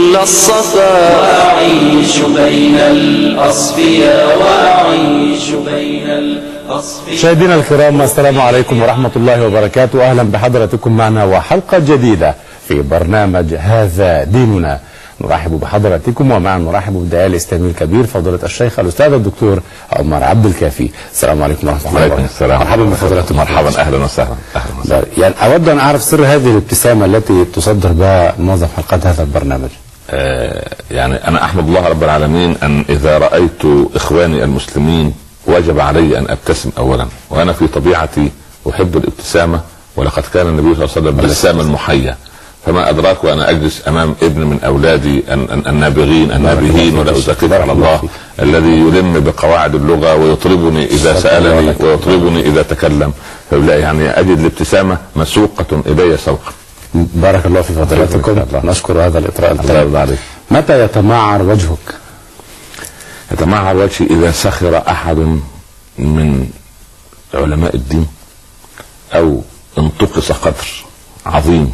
كل الصفا، وأعيش بين الأصفياء، وأعيش بين الأصفياء. مشاهدينا الكرام، السلام عليكم ورحمة الله وبركاته. أهلا بحضراتكم معنا وحلقة جديدة في برنامج هذا ديننا. نرحب بحضراتكم ومعا نرحب بالداعية الإسلامي الكبير فضيلة الشيخ الأستاذ الدكتور عمر عبد الكافي. السلام عليكم ورحمة الله وبركاته. السلام. مرحبا بفضيلتكم. مرحبا، أهلا وسهلا. يعني أود أن أعرف سر هذه الابتسامة التي تصدر بها معظم حلقات هذا البرنامج. يعني أنا أحمد الله رب العالمين أن إذا رأيت إخواني المسلمين وجب علي أن أبتسم أولا، وأنا في طبيعتي أحب الابتسامة، ولقد كان النبي صلى الله عليه وسلم بسام المحيا، فما أدراك وأنا أجلس أمام ابن من أولادي النابغين ولا أزكي على الله، الذي يلم بقواعد اللغة ويطربني إذا سألني ويطربني إذا تكلم، يعني أجد الابتسامة مسوقة إلي سوقا. بارك الله في فضيلتكم، نشكر هذا الإطراء الطيب. متى يتمعر وجهك؟ يتمعر وجهي إذا سخر أحد من علماء الدين، أو انتقص قدر عظيم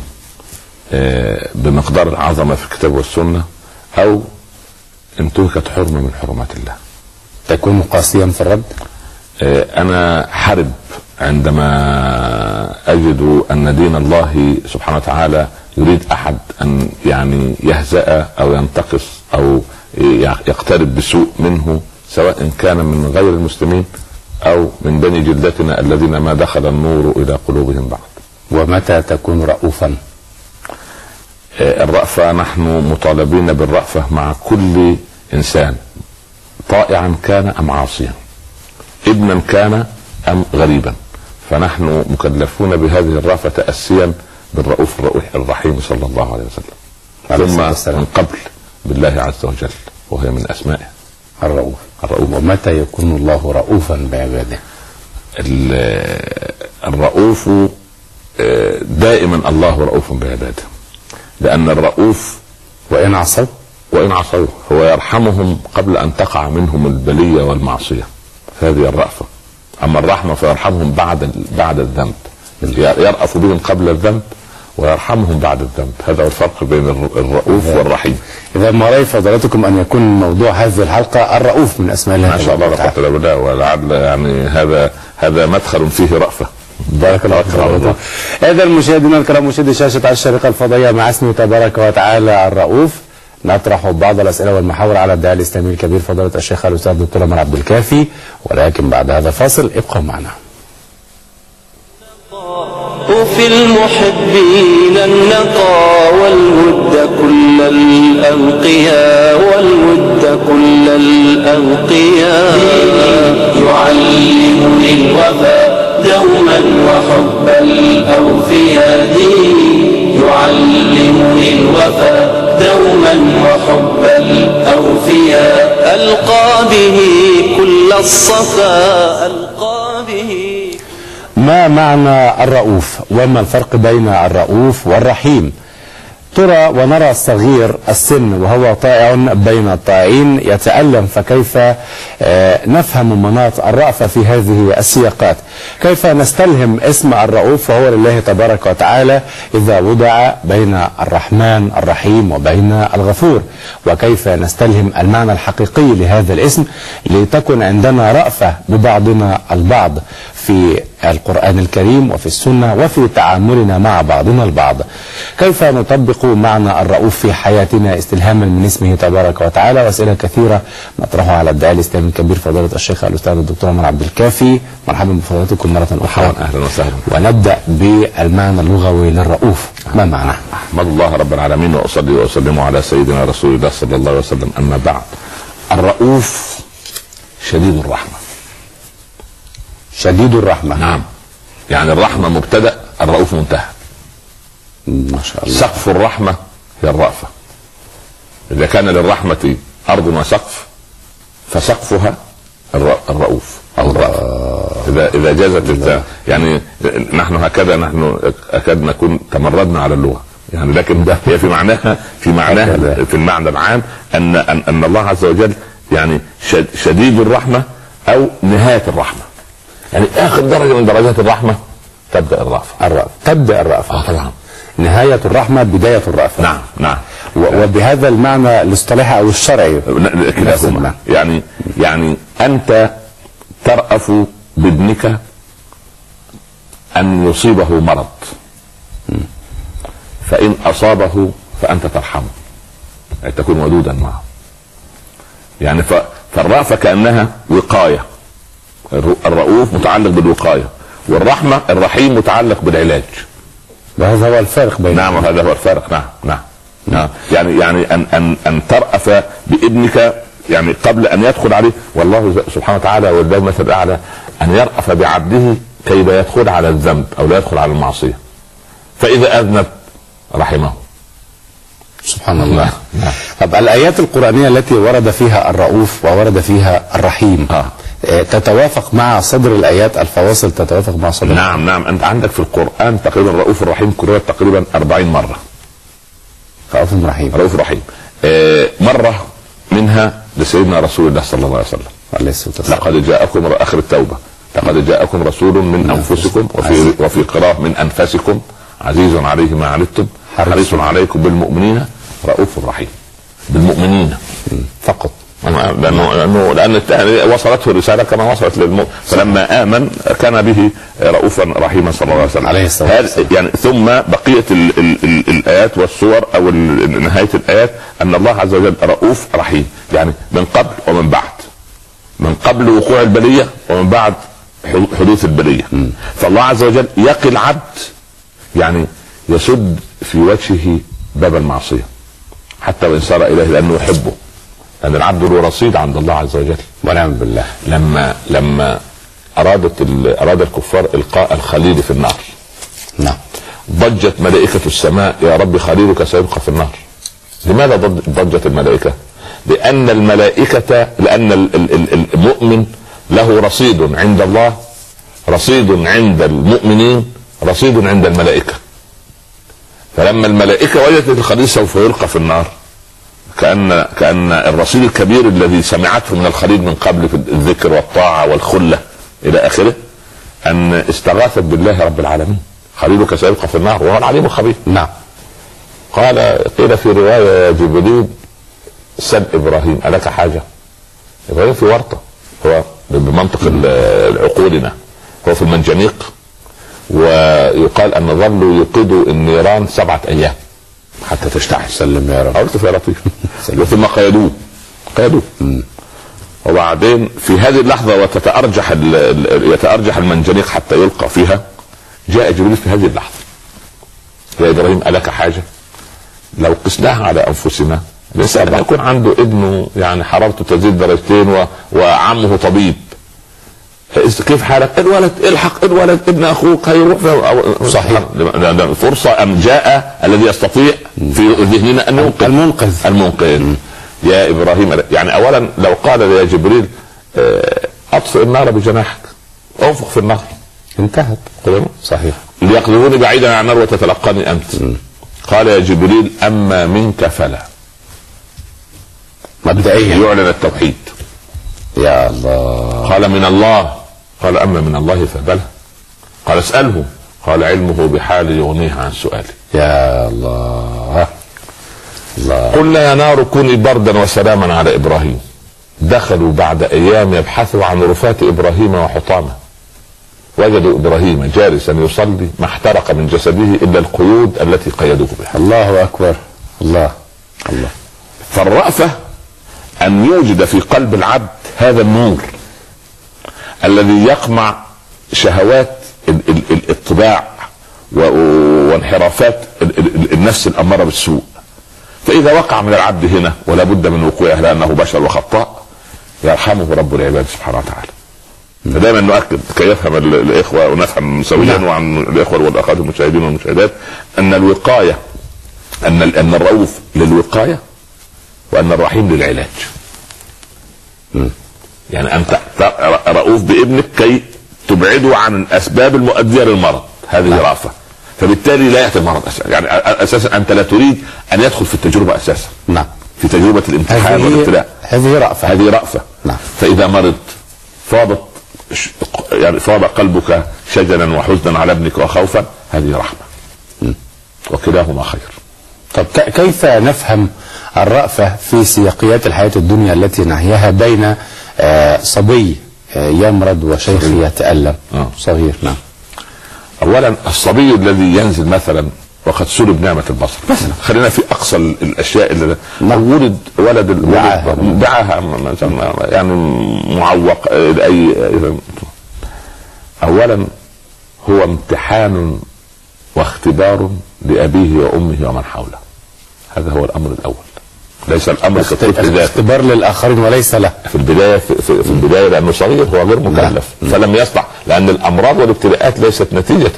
بمقدار العظمة في الكتاب والسنة، أو انتهكت حرمة من حرمات الله. تكون قاسيا في الرد؟ أنا حرب عندما أجد أن دين الله سبحانه وتعالى يريد أحد أن يعني يهزأ أو ينتقص أو يقترب بسوء منه، سواء كان من غير المسلمين أو من بني جلدتنا الذين ما دخل النور إلى قلوبهم بعد. ومتى تكون رؤوفا؟ الرأفة، نحن مطالبين بالرأفة مع كل إنسان، طائعا كان أم عاصيا، ابنا كان أم غريبا، فنحن مكلفون بهذه الرأفة تأسيا بالرؤوف الرحيم صلى الله عليه وسلم، ثم من قبل بالله عز وجل، وهي من أسمائه الرؤوف. ومتى يكون الله رؤوفا بعباده؟ الرؤوف دائما الله رؤوف بعباده، لأن الرؤوف وإن عصوا هو يرحمهم قبل أن تقع منهم البلية والمعصية، هذه الرأفة. أما الرحمة فيرحمهم بعد الذنب، يرأف بهم قبل الذنب ويرحمهم بعد الذنب. هذا هو الفرق بين الرؤوف والرحيم. إذا ما رأي فضلاتكم أن يكون موضوع هذه الحلقة الرؤوف من أسماء الله؟ ما شاء الله، لا قوة إلا بالله، ولعل يعني هذا مدخل فيه رأفة. بارك الله فيك. إذا مشاهدينا الكرام، مشاهدي شاشة الشريقة الفضائية، مع اسمه تبارك وتعالى الرؤوف، نطرح بعض الأسئلة والمحاور على الداعية الإسلامي الكبير فضيلة الشيخ الأستاذ الدكتور عمر عبد الكافي، ولكن بعد هذا الفاصل ابقوا معنا. وفي المحبين النقى والود كل الأنقياء، والود كل الأنقياء، يعلمني الوفاء دوما وحب الأوفياء، ديني يعلمني الوفاء دوما وحب الأوفياء، ألقى به كل الصفا، ألقى به. ما معنى الرؤوف؟ وما الفرق بين الرؤوف والرحيم؟ ترى ونرى الصغير السن وهو طائع بين الطائعين يتألم، فكيف نفهم مناط الرأفة في هذه السياقات؟ كيف نستلهم اسم الرؤوف وهو لله تبارك وتعالى إذا وضع بين الرحمن الرحيم وبين الغفور؟ وكيف نستلهم المعنى الحقيقي لهذا الاسم لتكن عندنا رأفة ببعضنا البعض في القرآن الكريم وفي السنة وفي تعاملنا مع بعضنا البعض؟ كيف نطبق معنى الرؤوف في حياتنا استلهاما من اسمه تبارك وتعالى؟ وأسئلة كثيرة نطرحها على الداعية الإسلامي الكبير فضيلة الشيخ الأستاذ الدكتور عمر عبد الكافي. مرحبا بفضيلتكم مرة أخرى. أهلا وسهلا. ونبدأ بالمعنى اللغوي للرؤوف، ما معناه؟ أحمد الله رب العالمين وأصلي وأسلم على سيدنا رسول الله صلى الله عليه وسلم، أما بعد. الرؤوف شديد الرحمة. شديد الرحمة. نعم، يعني الرحمة مبتدأ، الرؤوف منتهى. ما شاء الله. سقف الرحمة هي الرأفة. إذا كان للرحمة أرض وسقف فسقفها الرؤوف أو الرأفة. إذا جازت يعني نحن هكذا، نحن أكاد نكون تمردنا على اللغة يعني، لكن هي في معناها في المعنى العام أن الله عز وجل يعني شديد الرحمة أو نهاية الرحمة، يعني آخر درجة من درجات الرحمة تبدأ الرأفة. تبدأ الرأفة. طبعا. نهاية الرحمة بداية الرأفة. نعم. وبهذا المعنى الاصطلاحي او الشرعي كلاهما. يعني انت ترأف بابنك ان يصيبه مرض، فان اصابه فانت ترحمه، يعني تكون ودودا معه. يعني فالرأفة كأنها وقاية، الرؤوف متعلق بالوقاية، والرحمة الرحيم متعلق بالعلاج. وهذا هو الفرق بين. نعم هذا هو الفرق. نعم. يعني ان ترأف بابنك يعني قبل ان يدخل عليه، والله سبحانه وتعالى والله المثل الاعلى ان يرأف بعبده كي لا يدخل على الذنب او لا يدخل على المعصية، فاذا اذنب رحمه. سبحان الله. طب الآيات القرآنية التي ورد فيها الرؤوف وورد فيها الرحيم تتوافق مع صدر الآيات، الفواصل تتوافق مع صدر؟ نعم. أنت عندك في القرآن تقريبا الرؤوف الرحيم كررت تقريبا 40 مرة. رؤوف رحيم. مرة منها لسيدنا رسول الله صلى الله عليه وسلم عليه الصلاة والسلام. لقد جاءكم آخر التوبة، لقد جاءكم رسول من أنفسكم وفي قراءة من أنفسكم عزيز عليه ما عنتم حريص عليكم بالمؤمنين رؤوف رحيم. بالمؤمنين فقط، لأن وصلته الرسالة كما وصلت للمؤمن، فلما آمن كان به رؤوفا رحيما صلى الله عليه وسلم عليه الصلاة والسلام. يعني ثم بقية الآيات والسور أو نهاية الآيات أن الله عز وجل رؤوف رحيم، يعني من قبل ومن بعد، من قبل وقوع البلية ومن بعد حدوث البلية. فالله عز وجل يقي العبد، يعني يسد في وجهه باب المعصية حتى وإن صار إليه، لأنه يحبه، لأن العبد له رصيد عند الله عز وجل. ونعم بالله. لما أراد الكفار إلقاء الخليل في النار، نعم، ضجت ملائكة السماء يا رب خليلك سيبقى في النار. لماذا ضجت الملائكة؟ لأن المؤمن له رصيد عند الله، رصيد عند المؤمنين، رصيد عند الملائكة. فلما الملائكة وجدت الخليل سوف يلقى في النار، كأن الرصيد الكبير الذي سمعته من الخليل من قبل في الذكر والطاعة والخلة إلى آخره، أن استغاثت بالله رب العالمين، خليلك سيبقى في النار وهو العليم الخبير. نعم. قيل في رواية يا جبريل سل إبراهيم ألك حاجة؟ إبراهيم في ورطة، هو بمنطق عقولنا هو في المنجنيق، ويقال أن ظلوا يوقدوا النيران 7 أيام حتى تشتعل. سلم يا رب. قلت يا لطيف. ثم قيدوه. وبعدين في هذه اللحظة يتأرجح المنجنيق حتى يلقى فيها، جاء جبريل في هذه اللحظة: يا إبراهيم ألك حاجة؟ لو قسناها على أنفسنا، الإنسان لما يكون عنده ابنه يعني حرارته تزيد درجتين وعمه طبيب، كيف حالك؟ الولد الحق، الولد ابن اخوك هيروح. صحيح. فرصة ام جاء الذي يستطيع في ذهننا ان المنقذ. يا ابراهيم، يعني اولا لو قال يا جبريل اطفئ النار بجناحك، انفخ في النار، انتهت. صحيح. ليقذفوني بعيدا عن النار وتتلقاني انت. قال يا جبريل اما منك فلا. مبدئيا يعلن التوحيد. يا الله. قال من الله. قال اما من الله فبلى. قال اسأله. قال علمه بحالي يغنيه عن سؤالي. يا الله. قلنا يا نار كوني بردا وسلاما على ابراهيم. دخلوا بعد ايام يبحثوا عن رفات ابراهيم وحطامه، وجدوا ابراهيم جالسا يصلي ما احترق من جسده الا القيود التي قيدوه بها. الله اكبر. الله. فالرأفة ان يوجد في قلب العبد هذا النور الذي يقمع شهوات الطباع وانحرافات النفس الأمارة بالسوء. فإذا وقع من العبد هنا، ولا بد من وقوعه لأنه بشر وخطاء، يرحمه رب العباد سبحانه وتعالى. فدائما نؤكد كي يفهم الإخوة ونفهم سويا وعن الإخوة والأخوات المشاهدين والمشاهدات أن الوقاية، أن الرؤوف للوقاية وأن الرحيم للعلاج. يعني أنت رؤوف بابنك كي تبعده عن الأسباب المؤدية للمرض، هذه رأفة. فبالتالي لا يأتي المرض يعني أساسا أنت لا تريد أن يدخل في التجربة أساسا. نعم. في تجربة الامتحان والابتلاء. هذه رأفة. نعم. فإذا مرض فاض قلبك شجنا وحزنا على ابنك وخوفا، هذه رحمة. وكلاهما خير. طب كيف نفهم الرأفة في سياقيات الحياة الدنيا التي نحياها بين صبي يمرض وشيخ يتألم صغير؟ نعم. اولا الصبي الذي ينزل مثلا وقد سلب نعمة البصر مثلا، خلينا في اقصى الاشياء اللي ولد ولد دعاها يعني معوق اي، اولا هو امتحان واختبار لابيه وامه ومن حوله. هذا هو الامر الاول، ليس الامر كالطفل ذاته، اختبار للاخرين وليس له في البدايه. في البدايه لانه صغير هو غير مكلف فلم يصلح، لان الامراض والابتلاءات ليست نتيجه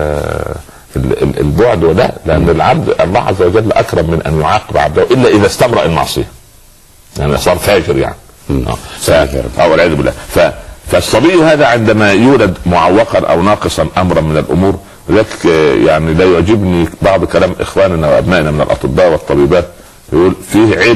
البعد ولا، لان العبد الله عز وجل اكرم من ان يعاقب عبده الا اذا استمرأ المعصيه، يعني صار فاجر يعني والعياذ بالله. فالصبي هذا عندما يولد معوقا او ناقصا امرا من الامور، لذلك يعني لا يعجبني بعض كلام اخواننا وابنائنا من الاطباء والطبيبات، يقول فيه عيب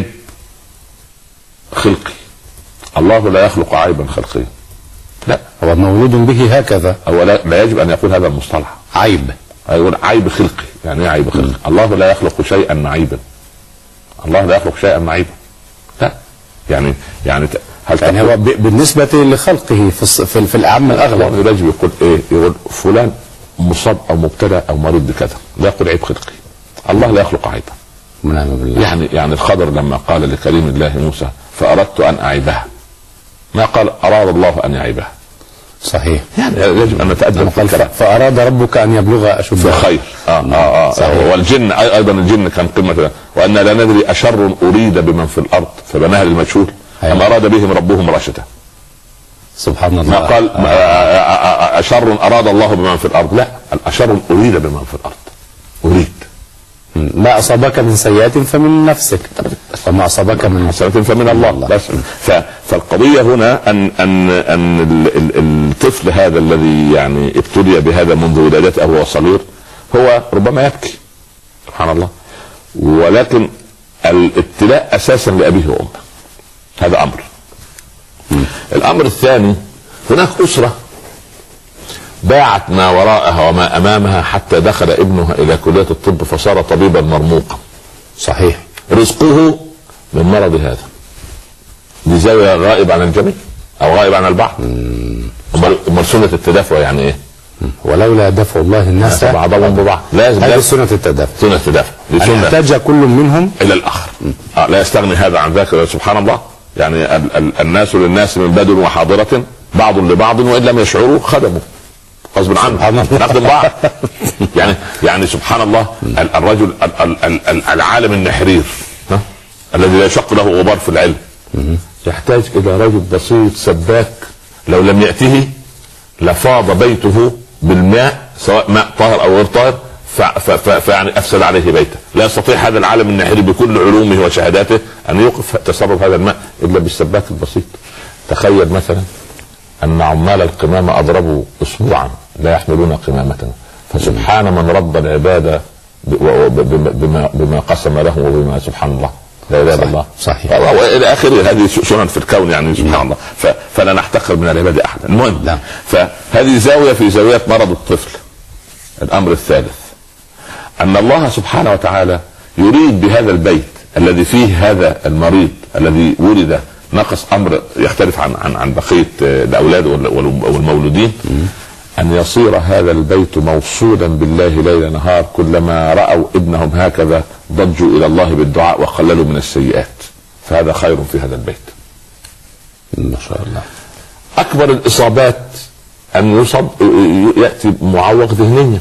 خلقي، الله لا يخلق عيبا خلقيا. لا، هو مولود به هكذا، هو لا يجب ان يقول هذا المصطلح عيب. يقول عيب خلقي، يعني ايه عيب خلقي؟ الله لا يخلق شيئا معيبا، الله لا يخلق شيئا معيبا. لا يعني هل يعني هو بالنسبة لخلقه في الأعم الأغلب الرجل يقول ايه؟ يقول فلان مصاب او مبتلى او مريض بكذا، لا يقول عيب خلقي. الله لا يخلق عيبا. نعم بالله. يعني الخضر لما قال لكريم الله موسى فأردت أن أعيبها، ما قال أراد الله أن يعيبها. صحيح، يعني يجب أن نتأدب في الكلام. فأراد ربك أن يبلغ أشده خير. والجن أيضا الجن كان قمة، وأن لا ندري أشر أريد بمن في الأرض فبناها للمجهول أم أراد بهم ربهم رشدا. سبحان الله. ما قال أشر أراد الله بمن في الأرض، لا، الأشر أريد بمن في الأرض. أريد ما أصابك من سيئات فمن نفسك وما أصابك من حسنة فمن الله. بس فالقضية هنا أن الطفل هذا الذي يعني ابتلي بهذا منذ ولادته وهو صغير هو ربما يبكي سبحان الله، ولكن الابتلاء أساسا لأبيه وأمه. هذا أمر. الأمر الثاني، هناك أسرة باعت ما وراءها وما امامها حتى دخل ابنها الى كلية الطب فصار طبيبا مرموقا. صحيح. رزقه من مرض هذا، لزاوية غائب عن الجميع او غائب عن البعض. امال سنة التدافع يعني ايه؟ ولولا دفع الله الناس بعضهم ببعض. لازم هذه سنة التدافع. سنة التدافع أن يحتاج كل منهم الى الاخر. لا يستغني هذا عن ذاك. سبحان الله، يعني الناس للناس من بدر وحاضرة بعض لبعض وان لم يشعروا خدموا غصب عنه، نخدم بعض. يعني سبحان الله، الرجل العالم النحرير الذي لا يشق له غبار في العلم يحتاج الى رجل بسيط سباك، لو لم يأته لفاض بيته بالماء سواء ماء طاهر او غير طاهر، فيعني افسد عليه بيته. لا يستطيع هذا العالم النحرير بكل علومه وشهاداته ان يوقف تصرف هذا الماء الا بالسباك البسيط. تخيل مثلا ان عمال القمامة اضربوا اسبوعا لا يحملون قمامتنا، فسبحان من رب العبادة بما قسم له وبما سبحان الله لا اله الا الله. صحيح. والى اخره. هذه سنن في الكون يعني سبحان الله. فلا نحتقر من العباد احدا. المهم فهذه زاوية في زاوية مرض الطفل. الامر الثالث ان الله سبحانه وتعالى يريد بهذا البيت الذي فيه هذا المريض الذي ولد نقص امر يختلف عن بقيه الاولاد والمولودين، ان يصير هذا البيت موصولا بالله ليل نهار. كلما راوا ابنهم هكذا ضجوا الى الله بالدعاء وقللوا من السيئات. فهذا خير في هذا البيت ما شاء الله. اكبر الاصابات ان ياتي معوق ذهنيا.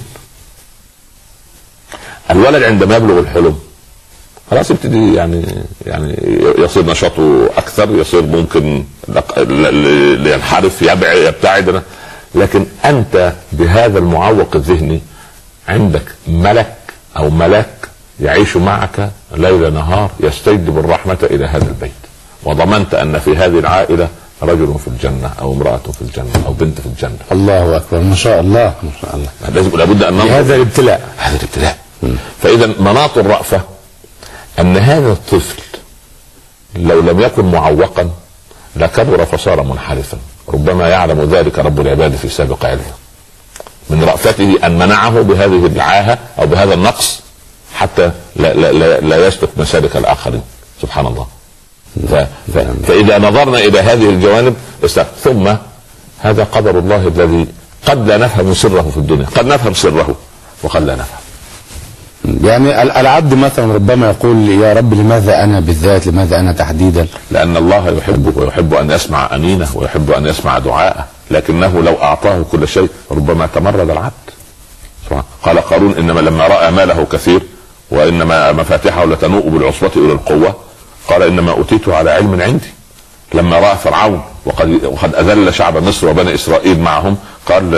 الولد عندما يبلغ الحلم خلاص يبتدي يعني يصير نشاطه اكثر، يصير ممكن ينحرف يبتعد. لكن انت بهذا المعوق الذهني عندك ملك او ملاك يعيش معك ليل نهار يستجلب الرحمة الى هذا البيت، وضمنت ان في هذه العائلة رجل في الجنة او امرأة في الجنة او بنت في الجنة. الله اكبر، ما شاء الله ما شاء الله. لابد ان ننظر هذا الابتلاء. فاذا مناط الرأفة ان هذا الطفل لو لم يكن معوقا لكبر فصار منحرفا، ربما يعلم ذلك رب العباد في سابق علمه. من رأفته ان منعه بهذه العاهة او بهذا النقص حتى لا يسلك مسالك الاخرين. سبحان الله. فاذا نظرنا الى هذه الجوانب ثم هذا قدر الله الذي قد لا نفهم سره في الدنيا، قد نفهم سره وقد لا نفهم. يعني العبد مثلا ربما يقول يا رب لماذا انا بالذات، لماذا انا تحديدا؟ لان الله يحبه ويحب ان يسمع انينه ويحب ان يسمع دعاءه، لكنه لو اعطاه كل شيء ربما تمرد العبد. قال قارون انما لما راى ماله كثير وانما مفاتحه لتنوء بالعصبة الى القوه قال انما اوتيته على علم عندي. لما راى فرعون وقد اذل شعب مصر وبني اسرائيل معهم قال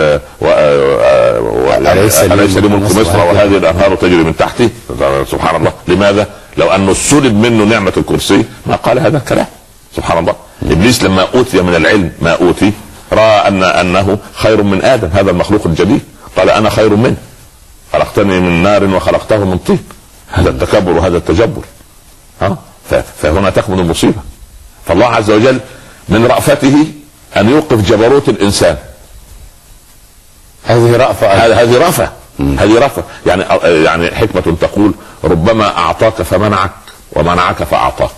أليس لي ملك مصر وهذه الانهار تجري من تحتي. سبحان الله. لماذا؟ لو انه سلب منه نعمه الكرسي ما قال هذا الكلام. سبحان الله. ابليس لما اوتي من العلم ما اوتي راى انه خير من ادم هذا المخلوق الجليل، قال انا خير منه، خلقتني من نار وخلقته من طين. هذا التكبر وهذا التجبر. فهنا تكمن المصيبه. فالله عز وجل من رأفته ان يوقف جبروت الانسان. هذه رأفة. هذه رأفة. يعني حكمة تقول ربما اعطاك فمنعك ومنعك فاعطاك.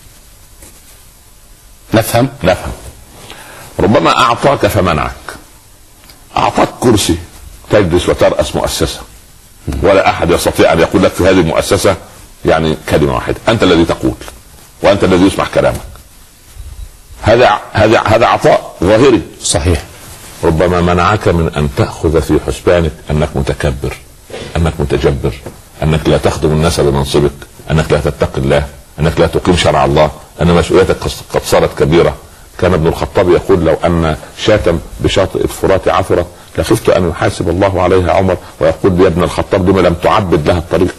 نفهم. ربما اعطاك فمنعك، اعطاك كرسي تجلس وترأس مؤسسة ولا احد يستطيع ان يقول لك في هذه المؤسسة يعني كلمة واحدة، انت الذي تقول وانت الذي يسمع كلامك. هذا عطاء ظاهري صحيح. ربما منعك من ان تأخذ في حسبانك انك متكبر، انك متجبر، انك لا تخدم الناس بمنصبك، انك لا تتقي الله، انك لا تقيم شرع الله، ان مسؤوليتك قد صارت كبيرة. كان ابن الخطاب يقول لو ان شاة بشاطئ الفرات عثرت لخفت ان يحاسب الله عليها عمر، ويقول يا ابن الخطاب لما لم تعبد لها الطريق.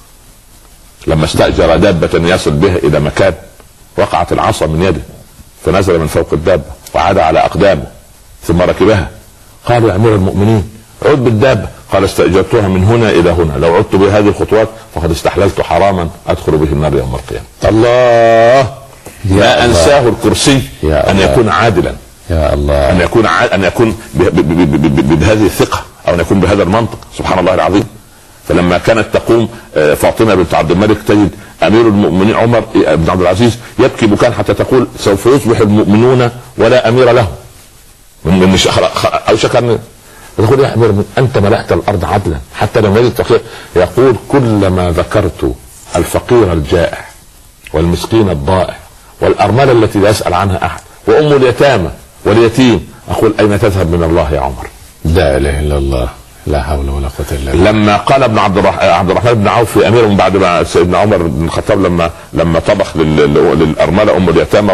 لما استأجر دابة يصل بها الى مكان وقعت العصا من يده فنزل من فوق الدابة وعاد على اقدامه ثم ركبها. قال يا امير المؤمنين عد بالدابة. قال استأجرتها من هنا الى هنا، لو عدت بهذه الخطوات فقد استحللت حراما ادخل به النار يوم القيامة. الله. لا انساه الكرسي ان يكون عادلا، يا الله، ان يكون بهذه الثقة او ان يكون بهذا المنطق. سبحان الله العظيم. فلما كانت تقوم فاطمة بنت عبد الملك تجد امير المؤمنين عمر بن عبد العزيز يبكي بكاء حتى تقول سوف يصبح المؤمنون ولا امير لهم من او شكر. تقول يا امير انت ملأت الارض عدلا حتى لما يجد فقير. يقول كلما ذكرت الفقير الجائع والمسكين الضائع والارمله التي لا يسأل عنها احد وام اليتامى واليتيم اقول اين تذهب من الله يا عمر؟ لا اله الا الله، لا حول ولا قوة الا بالله. لما قال ابن عبد الرحمن بن عوف في امير بعد ما سيدنا عمر بن الخطاب لما طبخ للارمله ام اليتامى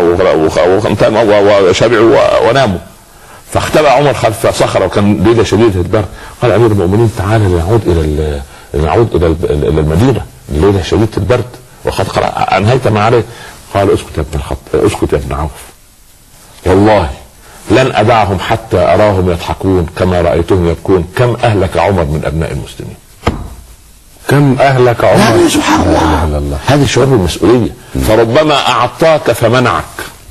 وشبعوا وناموا فاختبأ عمر خلف صخره وكان ليله شديده البرد. قال امير المؤمنين تعالى نعود الى المدينه، ليله شديده البرد وقد انهيت ما عليه. قال اسكت يا ابن الخطاب، اسكت يا ابن عوف، والله لن أدعهم حتى أراهم يضحكون كما رأيتهم يبكون. كم أهلك عمر من أبناء المسلمين؟ كم أهلك عمر؟ سبحان الله. هذه شعور بالمسؤولية. فربما أعطاك فمنعك،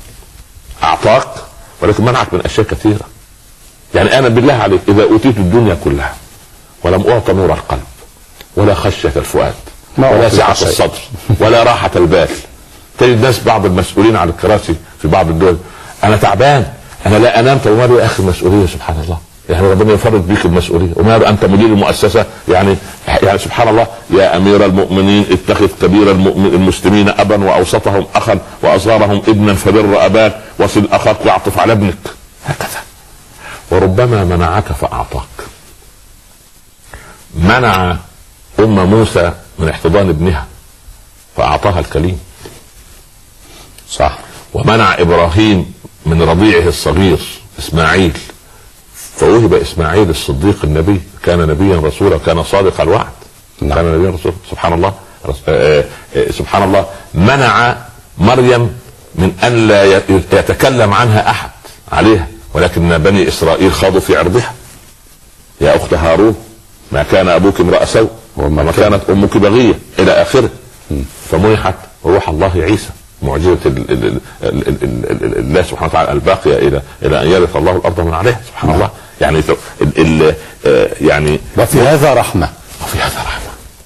أعطاك ولكن منعك من أشياء كثيرة. يعني أنا بالله عليك إذا أوتيت الدنيا كلها ولم أعط نور القلب ولا خشية الفؤاد ولا سعة الصدر ولا راحة البال. تجد ناس بعض المسؤولين على الكراسي في بعض الدول أنا تعبان، انا لا انام. طب وماله يا اخي المسؤوليه؟ سبحان الله. يعني ربنا يفرض بيك المسؤوليه. وماله انت مدير المؤسسه؟ يعني سبحان الله. يا امير المؤمنين اتخذ كبير المسلمين ابا واوسطهم اخا واصغرهم ابنا فبر اباك وصل اخاك واعطف على ابنك. هكذا. وربما منعك فاعطاك. منع ام موسى من احتضان ابنها فاعطاها الكليم. صح. ومنع ابراهيم من رضيعه الصغير اسماعيل فوهب اسماعيل الصديق النبي، كان نبيا رسولا، كان صادق الوعد. كان نبيا رسولا. سبحان الله. سبحان الله. منع مريم من ان لا يتكلم عنها احد عليها، ولكن بني اسرائيل خاضوا في عرضها. يا اخت هارون ما كان ابوك امرأ سوء وما كانت امك بغية الى اخره. فمنحت روح الله عيسى، معجزة الله سبحانه وتعالى الباقية إلى أن يرث الله الأرض من عليها. سبحان الله. يعني وفي هذا رحمة. وفي هذا رحمة.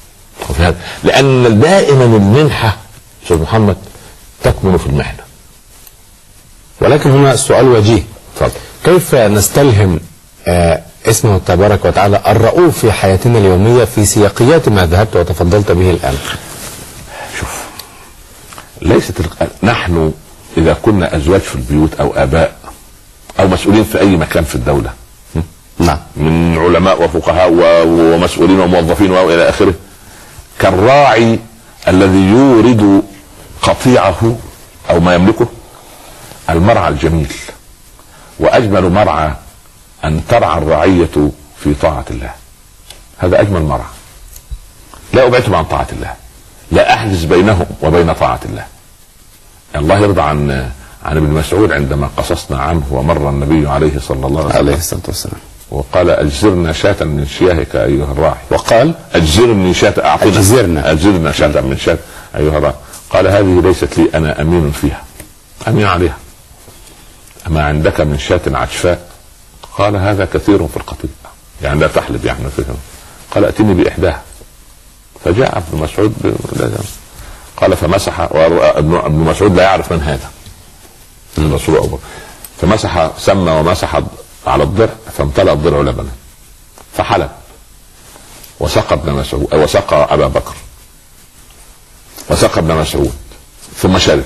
وفي هذا لان دائما المنحه استاذ محمد تكمن في المحنه. ولكن هنا السؤال وجيه، كيف نستلهم اسمه تبارك وتعالى الرؤوف في حياتنا اليومية في سياقيات ما ذهبت وتفضلت به الآن؟ شوف، ليست نحن إذا كنا أزواج في البيوت أو آباء أو مسؤولين في أي مكان في الدولة، نعم، من علماء وفقهاء ومسؤولين وموظفين وإلى آخره، كالراعي الذي يورد قطيعه أو ما يملكه المرعى الجميل. وأجمل مرعى أن ترعى الرعية في طاعة الله، هذا أجمل مرعى. لا أبعدهم عن طاعة الله، لا أحجز بينهم وبين طاعة الله. الله يرضى عن ابن مسعود عندما قصصنا عنه ومر النبي عليه صلى الله عليه الصلاة والسلام وقال أجزرنا شاة من شياهك أيها الراعي. وقال أجزرني شاة، أعطنا أجزرنا شاة من شاة أيها الراعي. قال هذه ليست لي، أنا أمين فيها، أمين عليها. أما عندك من شاة عجفاء؟ قال هذا كثير في القطيع، يعني لا تحلب يعني فيهم. قال ائتني بإحداها. فجاء ابن مسعود قال فمسح، ابن مسعود لا يعرف من هذا الرسول أبو، فمسح سمى ومسح على الضرع فامتلأ الضرع لبنا فحلب وسقى ابن مسعود وسقى أبا بكر وسقى ابن مسعود ثم شرب.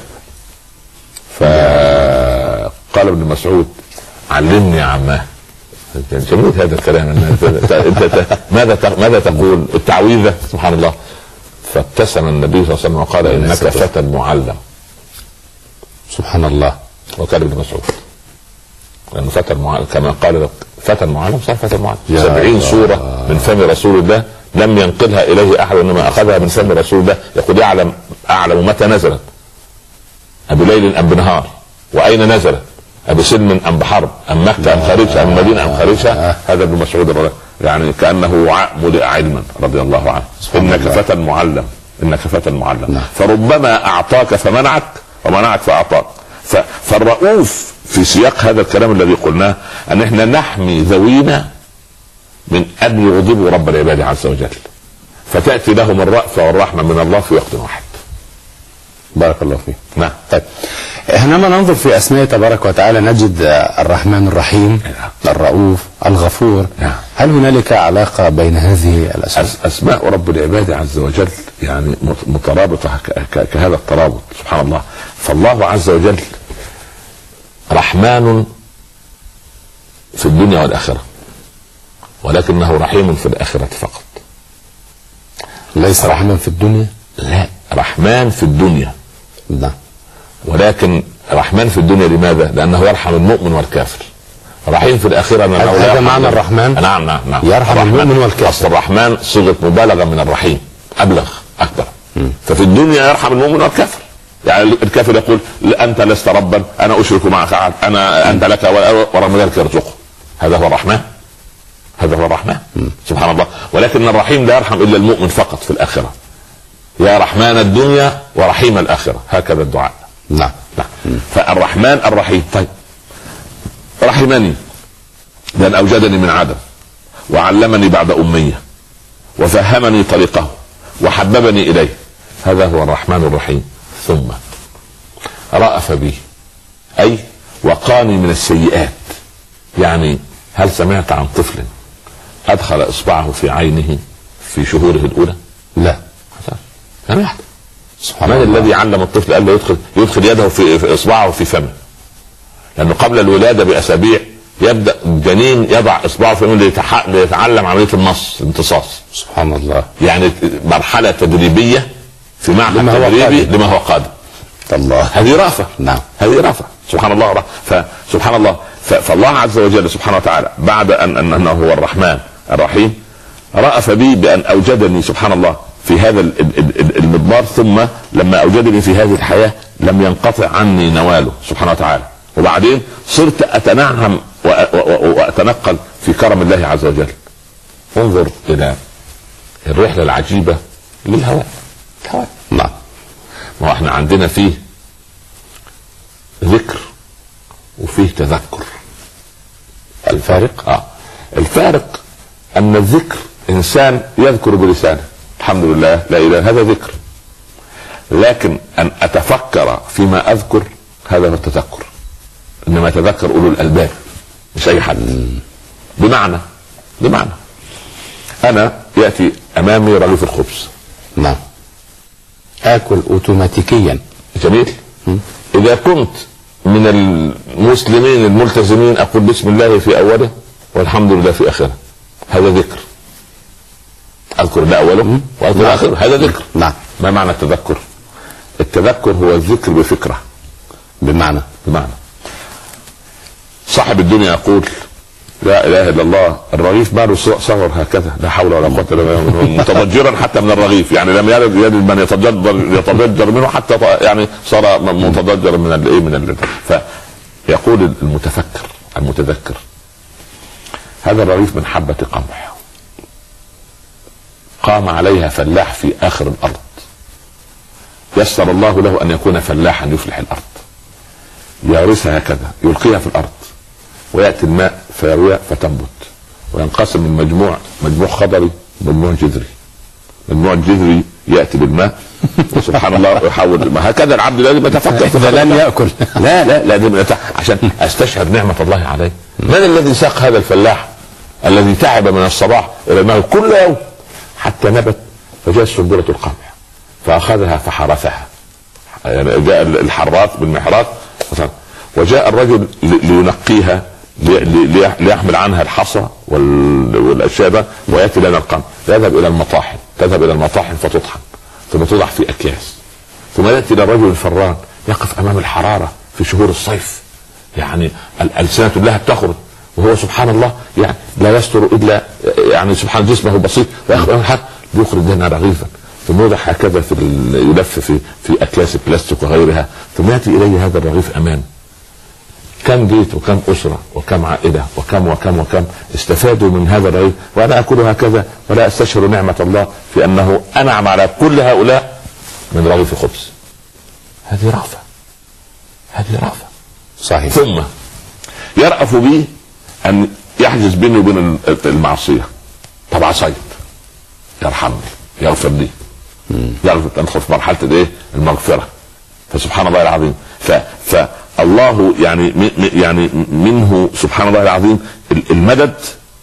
فقال ابن مسعود علمني يا عماه. جميل هذا الكلام. انت ماذا تقول التعويذه؟ سبحان الله. فابتسم النبي صلى الله عليه وسلم وقال انك فتى معلم. سبحان الله. وكان ابن مسعود لانه فتى معلم كما قال فتى معلم صار فتى معلم. 70 سوره من فم رسول الله لم ينقلها اليه احد، انما اخذها من فم رسول الله. يقول اعلم متى نزلت، ابو ليل ام بنهار، واين نزلت، ابو سلم ام بحرب ام مكه ام خارجها ام مدينه ام خارجها. هذا ابن مسعود يعني كانه وعاء ملئ علما رضي الله عنه. انك فتى معلم، انك فتى معلم. فربما اعطاك فمنعك ومنعك فاعطاك. فالرؤوف في سياق هذا الكلام الذي قلناه ان احنا نحمي ذوينا من ان يغضبوا رب العباد عز وجل، فتاتي لهم الرأفة والرحمه من الله في وقت واحد. بارك الله فيك. نعم. طيب، حينما ننظر في اسماء تبارك وتعالى نجد الرحمن الرحيم، الرؤوف، الغفور. هل هنالك علاقه بين هذه الاسماء؟ اسماء رب العباد عز وجل يعني مترابطه كهذا الترابط. سبحان الله. فالله عز وجل رحمن في الدنيا والاخره، ولكنه رحيم في الاخره فقط. ليس رحمن في الدنيا؟ لا، رحمن في الدنيا. لا، ولكن رحمن في الدنيا لماذا؟ لانه يرحم المؤمن والكافر. رحيم في الاخره. هذا معنى الرحمن. نعم يرحم المؤمن والكافر. اصل الرحمن صيغه مبالغه من الرحيم، ابلغ اكبر. ففي الدنيا يرحم المؤمن والكافر. يعني الكافر يقول انت لست ربا، انا اشرك معك احد، انت لك ورغم ذلك يرزقه. هذا هو الرحمن، هذا هو الرحمن. سبحان الله. ولكن الرحيم لا يرحم الا المؤمن فقط في الاخره. يا رحمن الدنيا ورحيم الاخره، هكذا الدعاء. نعم. فالرحمن الرحيم. طيب، رحمني لأن أوجدني من عدم، وعلمني بعد أمية، وفهمني طريقه، وحببني إليه. هذا هو الرحمن الرحيم. ثم رأف بي، أي وقاني من السيئات. يعني هل سمعت عن طفل أدخل إصبعه في عينه في شهوره الأولى؟ لا. سمعت. من الذي علم الطفل ألا يدخل يده في إصبعه في فمه؟ لأنه قبل الولادة بأسابيع يبدأ الجنين يضع إصبعه في فمه ليتعلم عملية الامتصاص. سبحان الله. يعني مرحلة تدريبية في معهد تدريبي لما هو قادم. الله. هذه رأفة. نعم. هذه رأفة. سبحان الله. فسبحان الله. فالله عز وجل سبحانه وتعالى بعد أنه هو الرحمن الرحيم رأف بي بأن أوجدني سبحان الله في هذا المضمار، ثم لما أوجدني في هذه الحياة لم ينقطع عني نواله سبحانه وتعالى. وبعدين صرت أتنعم وأتنقل في كرم الله عز وجل. انظر إلى الرحلة العجيبة للهواء. الهواء. نعم. ما احنا عندنا فيه ذكر وفيه تذكر. الفارق؟ الفارق أن الذكر إنسان يذكر بلسانه الحمد لله لا اله، هذا ذكر. لكن ان اتفكر فيما اذكر هذا هو التذكر، انما يتذكر اولو الالباب مش اي حد. بمعنى انا ياتي امامي رغيف الخبز، نعم، اكل اوتوماتيكيا. جميل. اذا كنت من المسلمين الملتزمين اقول بسم الله في اوله والحمد لله في اخره، هذا ذكر. اذكر ده اوله واذكر اخره، هذا ذكر. نعم. ما معنى التذكر؟ التذكر هو الذكر بفكره. بمعنى صاحب الدنيا يقول لا اله الا الله، الرغيف ماله صغر هكذا، لا حول ولا قوه الا بالله، متضجرا حتى من الرغيف، يعني لم يرد من يتضجر منه حتى يعني صار متضجرا من الايه من فيقول المتذكر هذا الرغيف من حبه قمح قام عليها فلاح في اخر الارض، يسر الله له ان يكون فلاحا يفلح الارض، يغرسها هكذا، يلقيها في الارض، وياتي الماء فيرويها فتنبت، وينقسم من مجموع خضري ومجموع جذري. مجموع جذري ياتي بالماء سبحان الله ويحول، هكذا العبد لازم يتفكر اذا لم ياكل. لا لازم عشان استشعر نعمه الله عليه. من الذي ساق هذا الفلاح الذي تعب من الصباح الى الماء كل يوم حتى نبت، فجاءت سنبله القمح فاخذها فحرثها، يعني جاء الحراث بالمحراث، وجاء الرجل لينقيها ليحمل عنها الحصى والاشياء وياتي لنا القمح. تذهب الى المطاحن فتطحن ثم توضع في اكياس، ثم ياتي الى الرجل الفران يقف امام الحراره في شهور الصيف، يعني الالسنه لها بتخرج وهو سبحان الله يعني لا يستر الا يعني سبحان جسمه بسيط، يخرج لنا رغيفا ثم يوضع هكذا يلف في اكياس البلاستيك وغيرها، ثم ياتي اليه هذا الرغيف امامه. كم بيت وكم أسرة وكم عائلة وكم استفادوا من هذا الرغيف، وأنا أكل هكذا ولا أستشعر نعمة الله في أنه أنعم على كل هؤلاء من رغيف خبز. هذه رأفة صحيح. ثم يرأف بي أن يحجز بيني وبين المعصية، طبعا صيد، يرحمني يغفر لي، يغفر أدخل في مرحلة المغفرة. فسبحان الله العظيم، الله يعني منه سبحان الله العظيم المدد،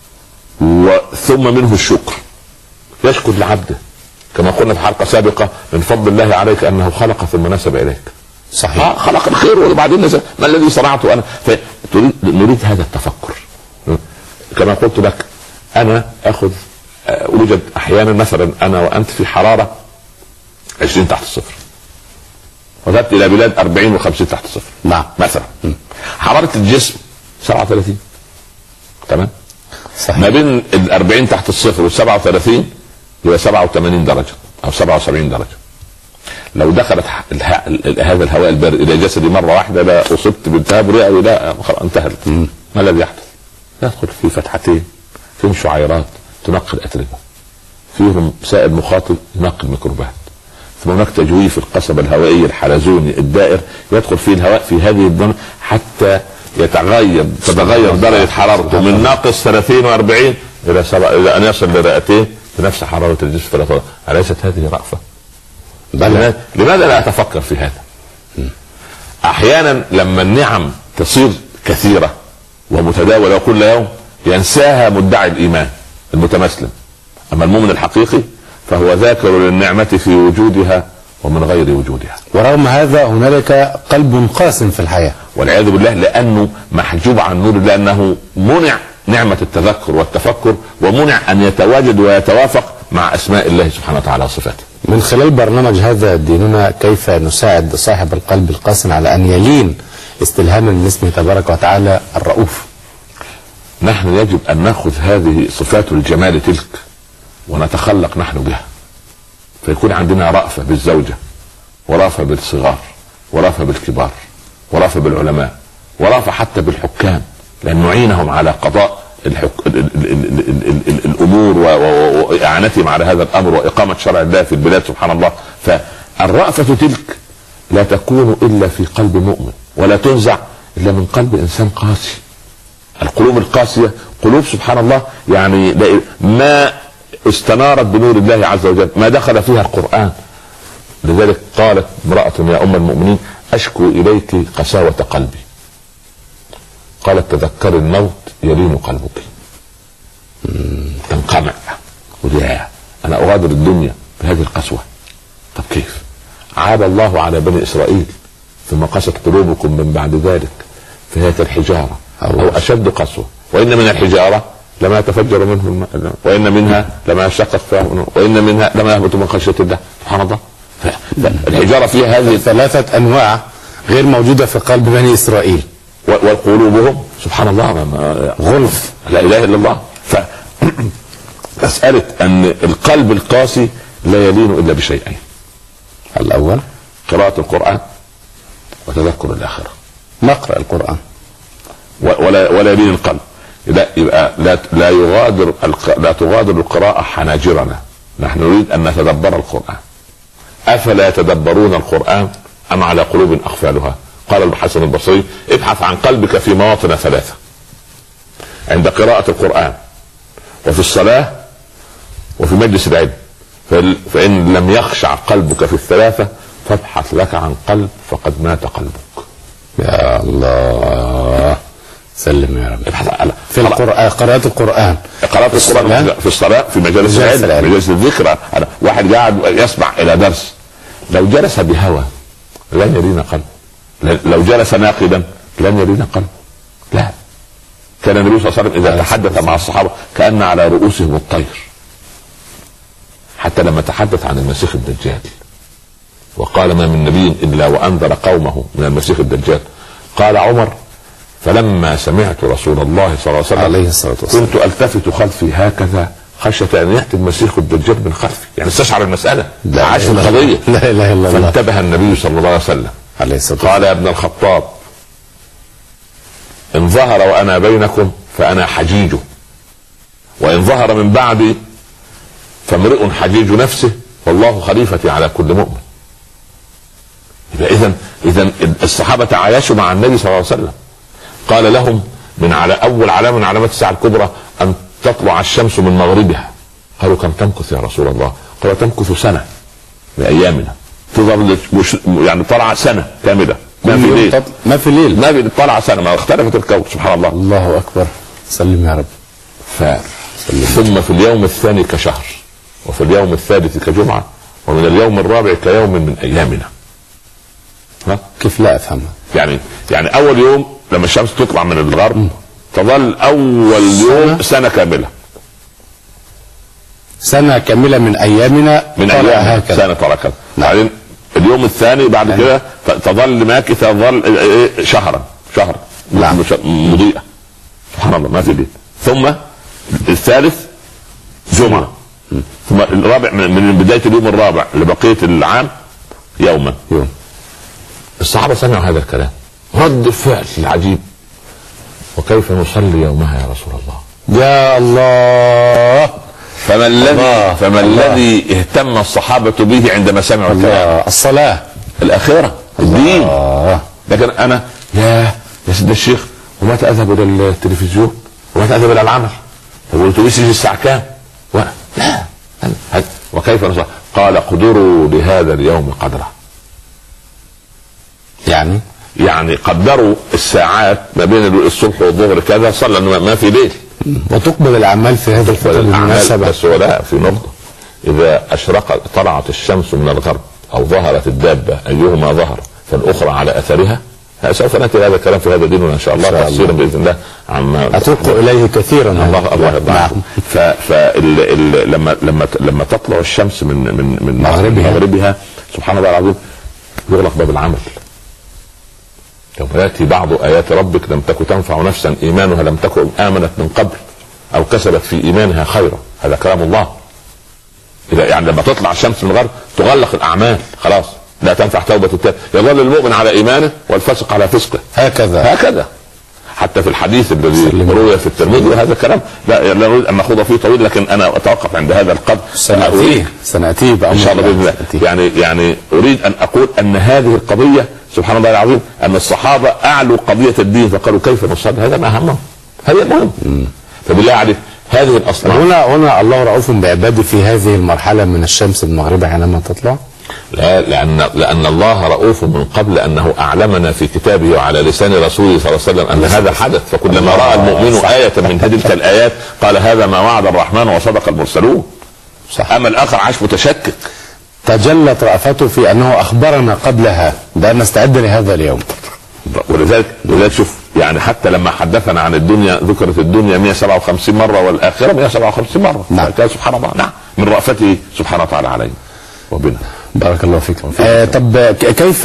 ثم منه الشكر، يشكر لعبده كما قلنا في حلقة سابقة من فضل الله عليك أنه خلق ثم نسب إليك. صحيح. خلق الخير وبعدين نسب، ما الذي صنعته أنا؟ نريد هذا التفكر. كما قلت لك أنا أوجد أحيانا مثلا أنا وأنت في حرارة 20 تحت الصفر، وذهبت الى بلاد 40 و50 تحت الصفر. نعم. مثلا حرارة الجسم 37 تمام. صحيح. ما بين ال 40 تحت الصفر وال 37 يبقى 87 درجة او 77 درجة. لو دخلت هذا الهواء البارد الى جسدي مرة واحدة لا اصبت بالتهاب رئوي، لا انتهت. ما الذي يحدث؟ يدخل في فتحتين فيهم شعيرات تنقل الاتربة، فيهم سائل مخاطب ينقل ميكروبات، ثم هناك تجويف القصبة الهوائية الحلزوني الدائر يدخل فيه الهواء في هذه الدنيا حتى تتغير درجة حرارته من ناقص 30 و40 إلى أن يصل لرئتين بنفس حرارة الجسم 3. أليست هذه رأفة؟ لماذا لا أتفكر في هذا؟ أحيانا لما النعم تصير كثيرة ومتداولة كل يوم ينساها مدعي الإيمان المتمسلم، أما المؤمن الحقيقي فهو ذاكر للنعمة في وجودها ومن غير وجودها. ورغم هذا هنالك قلب قاسم في الحياة والعياذ بالله، لأنه محجوب عن نور، لأنه منع نعمة التذكر والتفكر، ومنع أن يتواجد ويتوافق مع أسماء الله سبحانه وتعالى وصفاته. من خلال برنامج هذا ديننا كيف نساعد صاحب القلب القاسم على أن يلين استلهاما من اسمه تبارك وتعالى الرؤوف؟ نحن يجب أن نأخذ هذه صفات الجمال تلك ونتخلق نحن بها، فيكون عندنا رأفة بالزوجة، ورأفة بالصغار، ورأفة بالكبار، ورأفة بالعلماء، ورأفة حتى بالحكام، لأن نعينهم على قضاء الأمور وإعانتهم على هذا الأمر وإقامة شرع الله في البلاد سبحان الله. فالرأفة تلك لا تكون إلا في قلب مؤمن، ولا تنزع إلا من قلب إنسان قاسي. القلوب القاسية قلوب سبحان الله يعني ما استنارت بنور الله عز وجل ما دخل فيها القرآن. لذلك قالت امرأة يا أم المؤمنين أشكو إليك قساوة قلبي. قالت تذكر الموت يلين قلبك، تنقمع ويا أنا أغادر الدنيا بهذه القسوة. طب كيف؟ عاب الله على بني إسرائيل ثم قست قلوبكم من بعد ذلك فهي كالحجارة أو أشد قسوة، وإن من الحجارة لما يتفجر منه الماء، وإن منها لما يشقق فيها، وإن منها لما يهبط من خشية الله. سبحان الله. الحجارة فيها هذه 3 أنواع غير موجودة في قلب بني إسرائيل، وقلوبهم سبحان الله غلف لا إله إلا الله. فمسألة أن القلب القاسي لا يلين إلا بشيئين: الأول قراءة القرآن وتذكر الآخرة. نقرأ القرآن ولا يلين القلب. لا يبقى لا تغادر القراءة حناجرنا. نحن نريد أن نتدبر القرآن. أفلا يتدبرون القرآن أم على قلوب أقفالها؟ قال الحسن البصري ابحث عن قلبك في مواطن 3: عند قراءة القرآن، وفي الصلاة، وفي مجلس العلم. فإن لم يخشع قلبك في ال3 فابحث لك عن قلب فقد مات قلبك. يا الله سلم يا رب. في قراءة القرآن، في الصلاة، في مجالس العلم، مجالس الذكرى. واحد قاعد يسمع إلى درس لو جلس بهوى لن يلين قلبه، لو جلس ناقدا لن يلين قلبه. لا، كان النبي صلى الله عليه وسلم إذا تحدث مع الصحابة كأن على رؤوسهم الطير. حتى لما تحدث عن المسيح الدجال وقال ما من نبي إلا وأنذر قومه من المسيح الدجال، قال عمر فلما سمعت رسول الله صلى الله عليه وسلم كنت التفت خلفي هكذا خشية ان ياتي المسيح الدجال من خلفي. يعني استشعر المسألة، عاش القضية. لا اله الا الله. فانتبه النبي صلى الله عليه وسلم قال يا ابن الخطاب ان ظهر وانا بينكم فانا حجيجه، وان ظهر من بعدي فامرئ حجيج نفسه والله خليفتي على كل مؤمن. اذا الصحابة تعايشوا مع النبي صلى الله عليه وسلم. قال لهم من على اول علامة من علامات الساعة الكبرى ان تطلع الشمس من مغربها. قالوا كم تمكث يا رسول الله؟ قال تمكث سنة بأيامنا، تظل يعني طلع سنة كاملة، ما في ليل ما في طلع سنة، ما اختلفت الكون. سبحان الله. الله أكبر. سلم يا رب. ثم في اليوم الثاني كشهر، وفي اليوم الثالث كجمعة، ومن اليوم الرابع كيوم من أيامنا. كيف لا أفهمها؟ يعني أول يوم لما الشمس تطلع من الغرب تظل أول يوم سنة كاملة، سنة كاملة من أيامنا، سنة ترى كذا. بعدين اليوم الثاني بعد كده تظل ماكثة، ظل شهرا مضيئة. سبحان الله ما في دي. ثم الثالث جمعة، ثم الرابع من بداية اليوم الرابع لبقية العام يوم. الصحابة سمعوا هذا الكلام، رد الفعل العجيب: وكيف نصلي يومها يا رسول الله؟ يا الله. فما الذي اهتم الصحابة به عندما سمعوا الكلام؟ الصلاة، الأخيرة، الدين. لكن أنا يا سيد الشيخ ومتى أذهب إلى التلفزيون؟ ومتى أذهب إلى العمل؟ والأتوبيس يجي الساعة كام؟ لا. وكيف نصلي؟ قال قدروا لهذا اليوم قدره. يعني قدروا الساعات ما بين الصبح والظهر كذا، صلى ما في ليل. وتقبل الأعمال في هذا الفترة بالمناسبة. بس ولا في نقطة: إذا أشرقت طلعت الشمس من الغرب أو ظهرت الدابة أيهما ظهر فالأخرى على أثرها. سوف نأتي هذا الكلام في هذا ديننا إن شاء الله تفصيلا بإذن الله عما أتوق إليه كثيرا. الله يرضى. لما تطلع الشمس من مغربها سبحان الله العظيم يغلق باب العمل. يوم يأتي بعض آيات ربك لم تكن تنفع نفسا إيمانها لم تكن آمنت من قبل أو كسبت في إيمانها خيرا. هذا كلام الله. يعني لما تطلع الشمس من الغرب تغلق الأعمال، خلاص لا تنفع توبة التائب، يظل المؤمن على إيمانه والفاسق على فسقه. هكذا حتى في الحديث الذي روي في الترمذي هذا الكلام. لا نريد أن نخوض فيه طويل، لكن أنا أتوقف عند هذا القدر. سنأتيه إن شاء الله بإذن الله. يعني أريد أن أقول أن هذه القضية سبحان الله العظيم أن الصحابة أعلوا قضية الدين فقالوا كيف نصلي؟ هذا ما أهمهم، هذا المهم. فبالله عليك هذه الاصناف. هنا الله رؤوف بعباده في هذه المرحله من الشمس المغربه حينما تطلع. لا، لأن الله رؤوف من قبل أنه أعلمنا في كتابه وعلى لسان رسوله صلى الله عليه وسلم أن هذا حدث. فكلما رأى المؤمن آية من تلك الآيات قال هذا ما وعد الرحمن وصدق المرسلون. صح. أما الآخر عاش متشكك. تجلت رأفته في أنه أخبرنا قبلها بأن نستعد لهذا اليوم. ولذلك شوف، يعني حتى لما حدثنا عن الدنيا ذكرت الدنيا 157 مرة والآخرة 157 مرة. نعم. سبحان الله. نعم، من رأفته سبحانه وتعالى علينا وبنا. بارك الله فيكم. طب كيف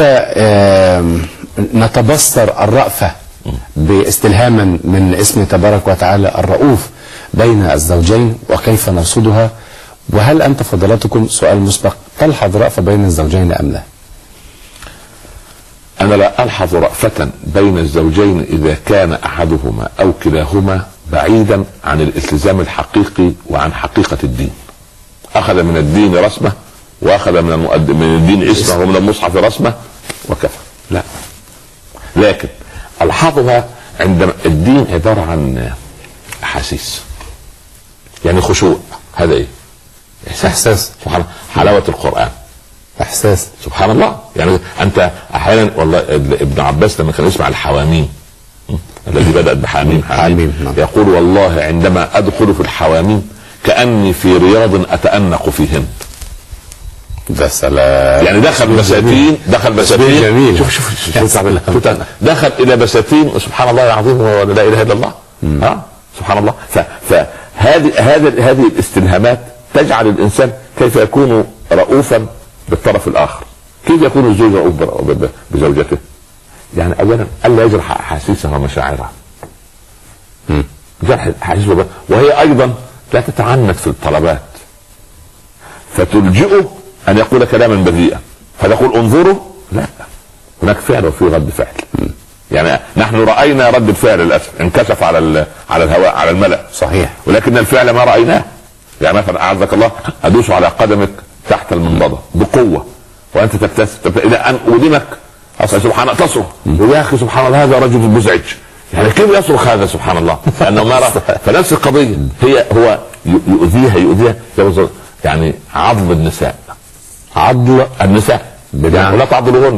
نتبصر الرأفة باستلهاما من اسم تبارك وتعالى الرؤوف بين الزوجين، وكيف نرصدها؟ وهل أنت فضلاتكم سؤال مسبق تلحظ رأفة بين الزوجين أم لا؟ أنا لا ألحظ رأفة بين الزوجين إذا كان أحدهما أو كلاهما بعيدا عن الالتزام الحقيقي وعن حقيقة الدين. أخذ من الدين رسمة واخذ من الدين اسمه ومن المصحف رسمه وكفى. لا، لكن الحظها عندما الدين عباره عن احاسيس، يعني خشوع، هذا ايه؟ احساس. سبحان حلاوه القران، احساس. سبحان الله. يعني انت احيانا والله ابن عباس لما كان يسمع الحواميم الذي بدات بحاميم حاميم يقول والله عندما ادخل في الحواميم كاني في رياض اتانق فيهن. ده سلام. يعني دخل بساتين جميل. شوف دخل الى بساتين سبحان الله العظيم ولا اله الا الله. سبحان الله. هذه الاستلهامات تجعل الانسان كيف يكون رؤوفا بالطرف الاخر. كيف يكون الزوج رؤوف بزوجته؟ يعني اولا الا يجرح احاسيسها ومشاعرها. جرح احاسيسها، وهي ايضا لا تتعنت في الطلبات فتلجئه ان يقول كلاما بذيئا فتقول انظروا. لا، هناك فعل وفي رد فعل. يعني نحن راينا رد الفعل للاسف انكشف على الهواء على الملأ. صحيح. ولكن الفعل ما رايناه. يعني مثلا اعزك الله ادوس على قدمك تحت المنضده بقوه وانت تبتسم الى ان اؤلمك سبحان الله تصرخ. ويا اخي سبحان الله هذا رجل مزعج. يعني كيف يصرخ هذا سبحان الله؟ لانه ما فنفس القضيه هو يؤذيها يعني عضل النساء. عضل النساء يعني لا تعضلهن،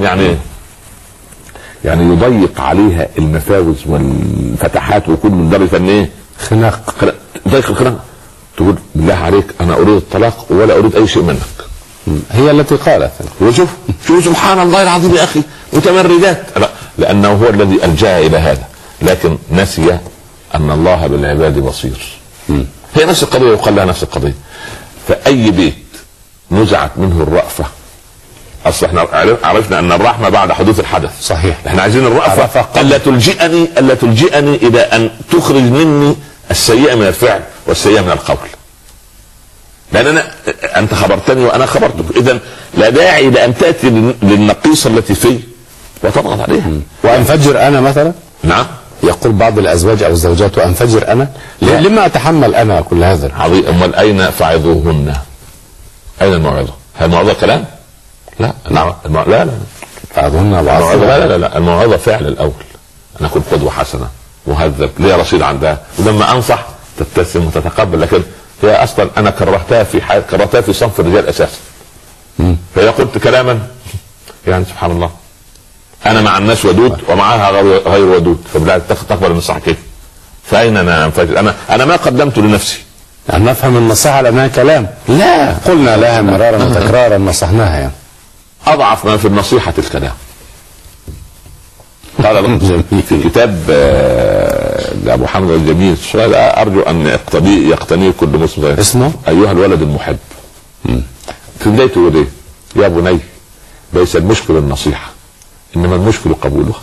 يعني يضيق عليها المفاوز والفتحات وكل من درجه ان ايه؟ خناق. ضيق الخناق. تقول بالله عليك انا اريد الطلاق ولا اريد اي شيء منك. هي التي قالت. وشوف سبحان الله العظيم يا اخي متمردات. لا، لانه هو الذي الجا الى هذا، لكن نسي ان الله بالعباد بصير. هي نفس القضيه وقال لها نفس القضيه. فاي بيت نزعت منه الرأفة، اصل احنا عرفنا ان الرحمة بعد حدوث الحدث. صحيح. احنا عايزين الرأفة الا تلجئني الى ان تخرج مني السيئة من الفعل والسيئة من القول. لان انت خبرتني وانا خبرتك، اذا لا داعي لان تاتي للنقيصة التي في وتضغط عليها. وانفجر انا مثلا. نعم. يقول بعض الازواج او الزوجات وانفجر انا. لما اتحمل انا كل هذا؟ عظيم. امال اين فعظوهن؟ اين الموعظة؟ هل الموعظة كلام؟ لا. لا فعظوهن لا الموعظة فعل الاول. انا كنت قدوة حسنة مهذب لي رصيد عندها، ولما انصح تبتسم وتتقبل. لكن هي اصلا انا كرهتها في صنف الرجال اساسا. فهي قلت كلاما يعني سبحان الله انا مع الناس ودود ومعها غير ودود، فبالله تقبل النصيحة كيف؟ فاين انا انفجر؟ انا ما قدمت لنفسي. يعني نفهم النصيحة لأنها كلام. لا، قلنا لها مرارا وتكرارا نصحناها. يعني أضعف ما في النصيحة الكلام. قال في كتاب لأبو حامد الجميل أرجو أن يقتنيه كل مسلم اسمه أيها الولد المحب. في بدايته يقول إيه؟ يا بني ليس المشكل النصيحة إنما المشكل قبولها.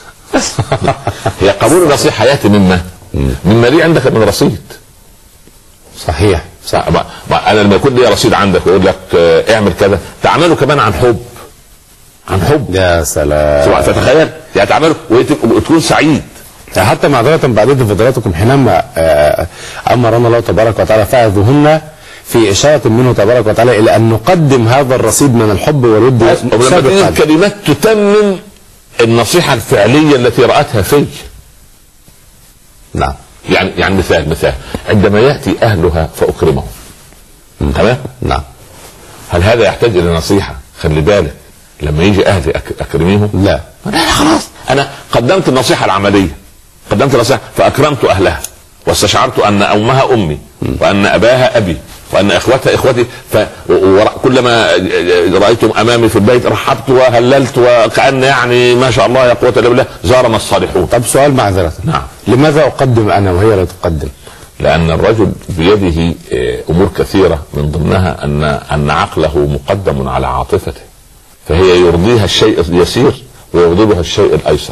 هي قبول النصيحة يأتي مما لي عندك من رصيد. صحيح. انا لما يكون لي رصيد عندك ويقول لك اعمل كذا تعمله كمان عن حب. يا سلام. فتخيل يعني تعمله وتكون سعيد. حتى معذرة بعد فضلاتكم حينما امرنا الله تبارك وتعالى فعظوهن في اشاره منه تبارك وتعالى الى ان نقدم هذا الرصيد من الحب والود. ولما الكلمات تتمم النصيحه الفعليه التي راتها في. نعم. يعني مثال عندما ياتي اهلها فاكرمهم، تمام؟ نعم. هل هذا يحتاج الى نصيحه؟ خلي بالك لما يجي اهلي اكرميهم؟ لا خلاص انا قدمت النصيحه العمليه، قدمت النصيحه فاكرمت اهلها واستشعرت ان امها امي وان اباها ابي وان اخوتها اخوتي، كلما رايتم امامي في البيت رحبت وهللت وكأن يعني ما شاء الله يا قوه الا بالله زارنا الصالحون. طب سؤال معذره، نعم. لماذا اقدم انا وهي لا تقدم؟ لان الرجل بيده امور كثيره من ضمنها ان عقله مقدم على عاطفته، فهي يرضيها الشيء اليسير ويغضبها الشيء الايسر.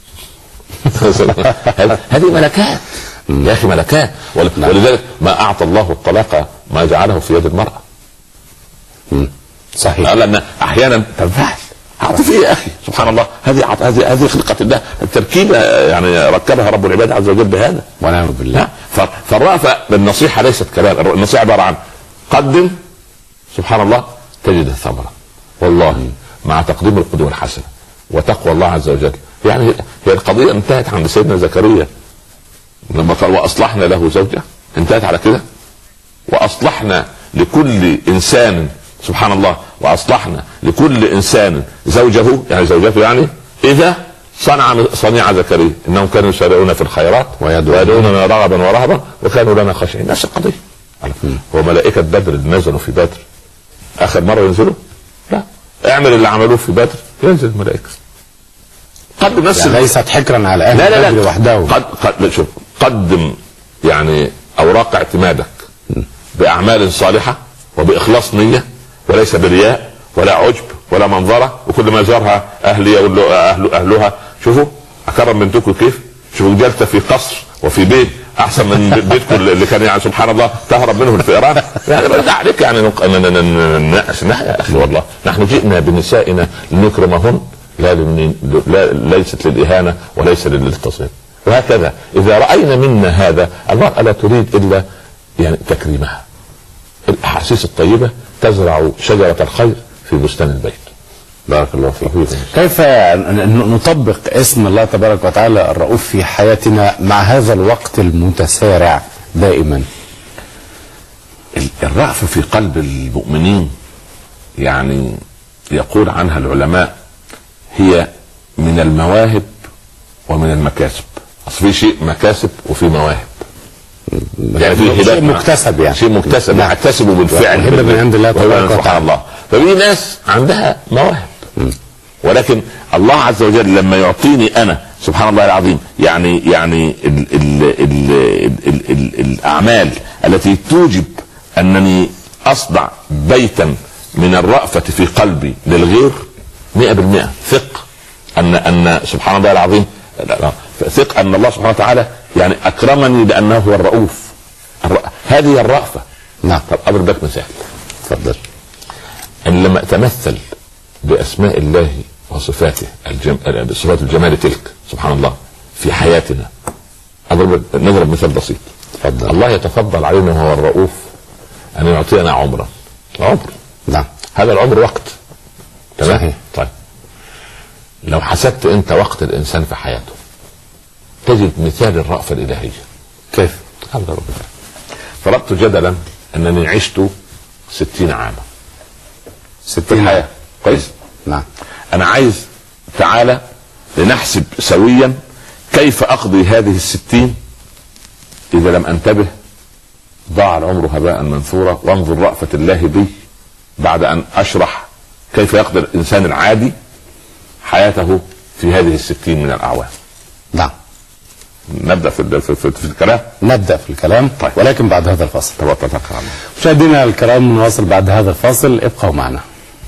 هذه ملكات يا اخي، ملكات. ولذلك ما اعطى الله الطلاق ما جعله في يد المراه. صحيح. لان احيانا تنفعل عاطفيه يا اخي، سبحان الله، هذه خلقه الله، التركيبه يعني ركبها رب العباد عز وجل بهذا، ونعم بالله. فالرأفة بالنصيحه ليست كلام، النصيحه عباره عن قدم، سبحان الله تجد الثمره. والله مع تقديم القدوه الحسنه وتقوى الله عز وجل، يعني هي القضيه انتهت عند سيدنا زكريا لما قال واصلحنا له زوجه، انتهت على كده. واصلحنا لكل انسان، سبحان الله، واصلحنا لكل انسان زوجه، يعني زوجته، يعني اذا صنع زكريا انهم كانوا يسارعون في الخيرات ويدعوننا رغبا ورهبا وكانوا لنا خاشعين. نفس القضيه. وملائكه بدر اللي نزلوا في بدر اخر مره ينزلوا؟ لا، اعمل اللي عملوه في بدر ينزل الملائكه. قدم نفس يعني ليست حكرا على اهل بدر وحدهم. شوف، قدم يعني اوراق اعتمادك باعمال صالحه وباخلاص نيه، وليس برياء ولا عجب ولا منظره. وكل ما زارها اهلي يقول له اهلها شوفوا اكرم بنتكم كيف، شوفوا جلسه في قصر وفي بيت احسن من بيتكم اللي كان يعني سبحان الله تهرب منه الفئران. يعني بالله عليك يعني نناقش يا اخي، والله نحن جئنا بنسائنا لنكرمهن، لا ليست للاهانه وليس للتصغير. وهكذا اذا راينا منا هذا، المراه لا تريد الا يعني تكريمها. الاحاسيس الطيبه تزرع شجره الخير في بستان البيت. بارك الله فيك. كيف نطبق اسم الله تبارك وتعالى الرؤوف في حياتنا مع هذا الوقت المتسارع دائما؟ الرأفة في قلب المؤمنين يعني يقول عنها العلماء هي من المواهب ومن المكاسب. اصل في شيء مكاسب وفي مواهب، يعني في شيء مكتسب، يعني شيء مكتسب اكتسبه بالفعل من عند الله تبارك وتعالى. الله. ففي ناس عندها مواهب، ولكن الله عز وجل لما يعطيني انا سبحان الله العظيم يعني ال ال ال ال ال الاعمال التي توجب انني اصنع بيتا من الرأفة في قلبي للغير 100%، ثق ان سبحان الله العظيم، ثق ان الله سبحانه وتعالى يعني اكرمني لانه هو الرؤوف. هذه الرأفة. نعم. طب اضرب لك مثال. تفضل. ان لما اتمثل باسماء الله وصفاته صفات الجمال تلك سبحان الله في حياتنا، نضرب مثال بسيط. تفضل. الله يتفضل علينا وهو الرؤوف ان يعطينا عمرا. عمر. نعم. هذا العمر وقت. تمام. صحيح. طيب لو حسبت انت وقت الانسان في حياته تجد مثال الرأفة الالهية. كيف؟ فرضت جدلا انني عشت 60 عاما 60 حياة. كويس. نعم. انا عايز تعالى لنحسب سويا كيف اقضي هذه 60 اذا لم انتبه ضاع العمر هباء منثورا. وانظر رأفة الله بي بعد ان اشرح كيف يقضي الانسان العادي حياته في هذه 60 من الاعوام. نعم. نبدأ في الكلام. نبدأ في الكلام. طيب. ولكن بعد هذا الفاصل. مشاهدينا الكرام نواصل بعد هذا الفاصل، ابقوا معنا.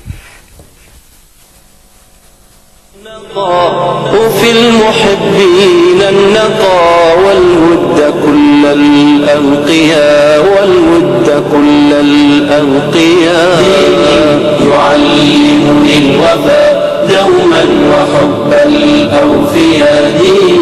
وفي المحبين النقى والود كل الأنقياء والود كل الأنقياء. يعلمني الوفاء دوما وحب الأوفياء.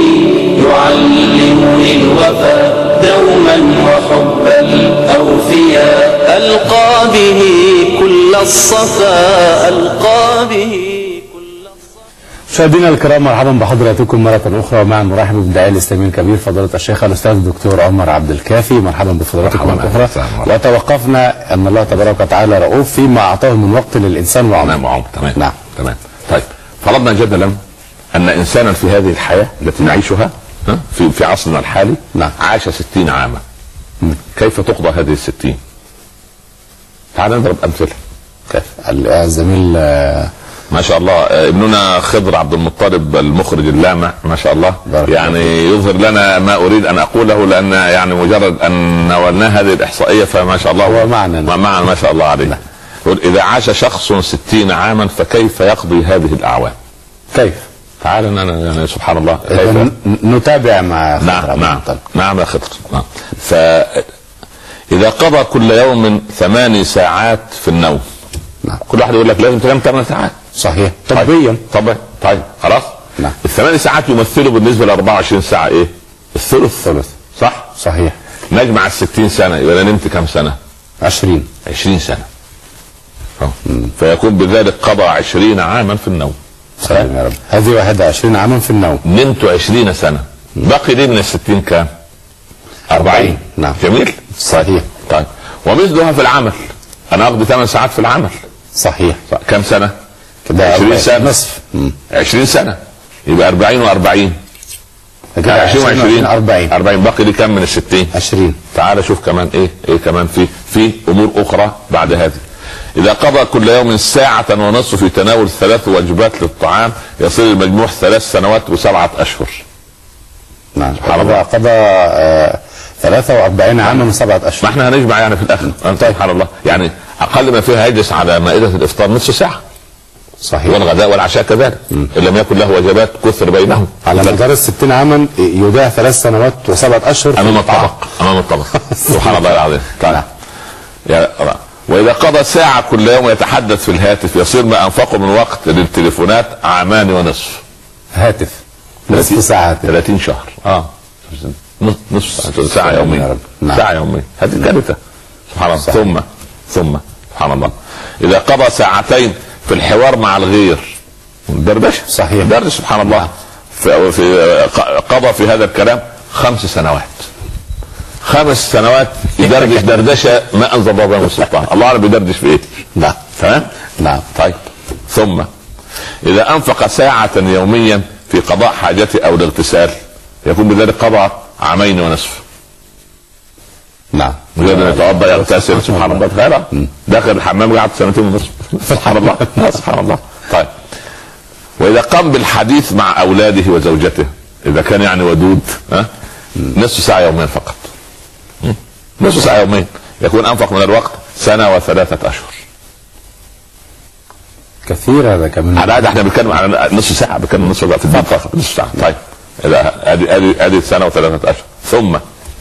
يعلمني الوفاء دوما وحب الأوفياء. ألقى به كل الصفاء. ألقى به. مشاهدينا الكرام، مرحبا بحضراتكم مرة أخرى. ومع نرحب بالداعية الإسلامي الكبير فضيلة الشيخ الأستاذ الدكتور عمر عبد الكافي. مرحبا بفضيلتكم مرة أخرى. وتوقفنا أن الله تبارك وتعالى رؤوف فيما أعطاه من وقت للإنسان وعمر. تمام. طيب، فرضنا جدلا أن إنسانا في هذه الحياة التي نعيشها في عصرنا الحالي عاش 60 عاما. كيف تقضى هذه ال60؟ تعال نضرب أمثلة. كيف؟ الزميل ما شاء الله ابننا خضر عبد المطلب المخرج اللامع ما شاء الله يعني يظهر لنا ما اريد ان اقوله، لان يعني مجرد ان ناولناه هذه الاحصائيه فما شاء الله هو معنا ما شاء الله عليه. اذا عاش شخص 60 عاما فكيف يقضي هذه الاعوام؟ كيف؟ تعال يعني سبحان الله كيف نتابع مع خضر. نعم يا خضر. فاذا قضى كل يوم 8 ساعات في النوم، كل واحد يقول لك لازم تنام 8 ساعات. صحيح طبيا. طيب خلاص. ال8 ساعات يمثلوا بالنسبه ل 24 ساعه ايه؟ الثلث. صح؟ صحيح. نجمع ال60 سنه يبقى انا نمت كم سنه؟ 20 سنه. فيكون بذلك قضى 20 عاما في النوم. سلام يا رب. هذه 21 عاما في النوم. نمت 20 سنه. بقي لي من ال60 كام؟ 40. نعم. جميل. صحيح. طيب، ومثلها في العمل، انا اقضي 8 ساعات في العمل. صحيح. كم سنه؟ 20 سنه. نصف. 20 سنه يبقى 40 و40. 20 40 باقي لي كم من ال60؟ 20. تعال شوف كمان ايه كمان في امور اخرى بعد هذه. اذا قضى كل يوم 1.5 ساعة في تناول 3 وجبات للطعام يصل المجموع 3 سنوات و7 أشهر. نعم. قضى 43 عاما و7 أشهر. ما احنا هنجمع يعني في الاخر. سبحان الله، يعني اقل ما فيها يجلس على مائدة الافطار نصف ساعة. صحيح. والغداء والعشاء كذلك. ان لم يكن له وجبات كثر بينهم. على مدار 60 عاما يضيع 3 سنوات و7 أشهر امام الطبق. سبحان الله العظيم. طبعا. واذا قضى ساعة كل يوم يتحدث في الهاتف يصير ما انفقه من وقت للتليفونات 1.5 عام. هاتف نصف ساعة 30 شهر. نصف ساعة يوميا. ساعة يوميا. هذه كارثة. سبحان الله. ثم سبحان الله، اذا قضى 2 ساعات في الحوار مع الغير دردشة. صحيح. دردشة. سبحان الله. قضى في هذا الكلام 5 سنوات. 5 سنوات يدردش دردشة ما انزل الله من السلطان. الله اعلم بيدردش في ايه. نعم. تمام. نعم. طيب، ثم اذا انفق 1 ساعة يوميا في قضاء حاجته او الاغتسال يكون بذلك قضى 2.5 عام. نعم. مجرد ان يتوضا يغتسل. سبحان الله. تخيل داخل الحمام قعد 2.5 سنين. سبحان الله. سبحان الله. طيب، واذا قام بالحديث مع اولاده وزوجته اذا كان يعني ودود نصف ساعة يوميا فقط. نصف ساعة يوميا يكون انفق من الوقت 1 سنة و3 أشهر. كثير هذا كمان. هذا احنا بنتكلم على نصف ساعة، بنتكلم نصف ساعة في البيت فقط. نصف ساعة. طيب، ادي 1 سنة و3 أشهر. ثم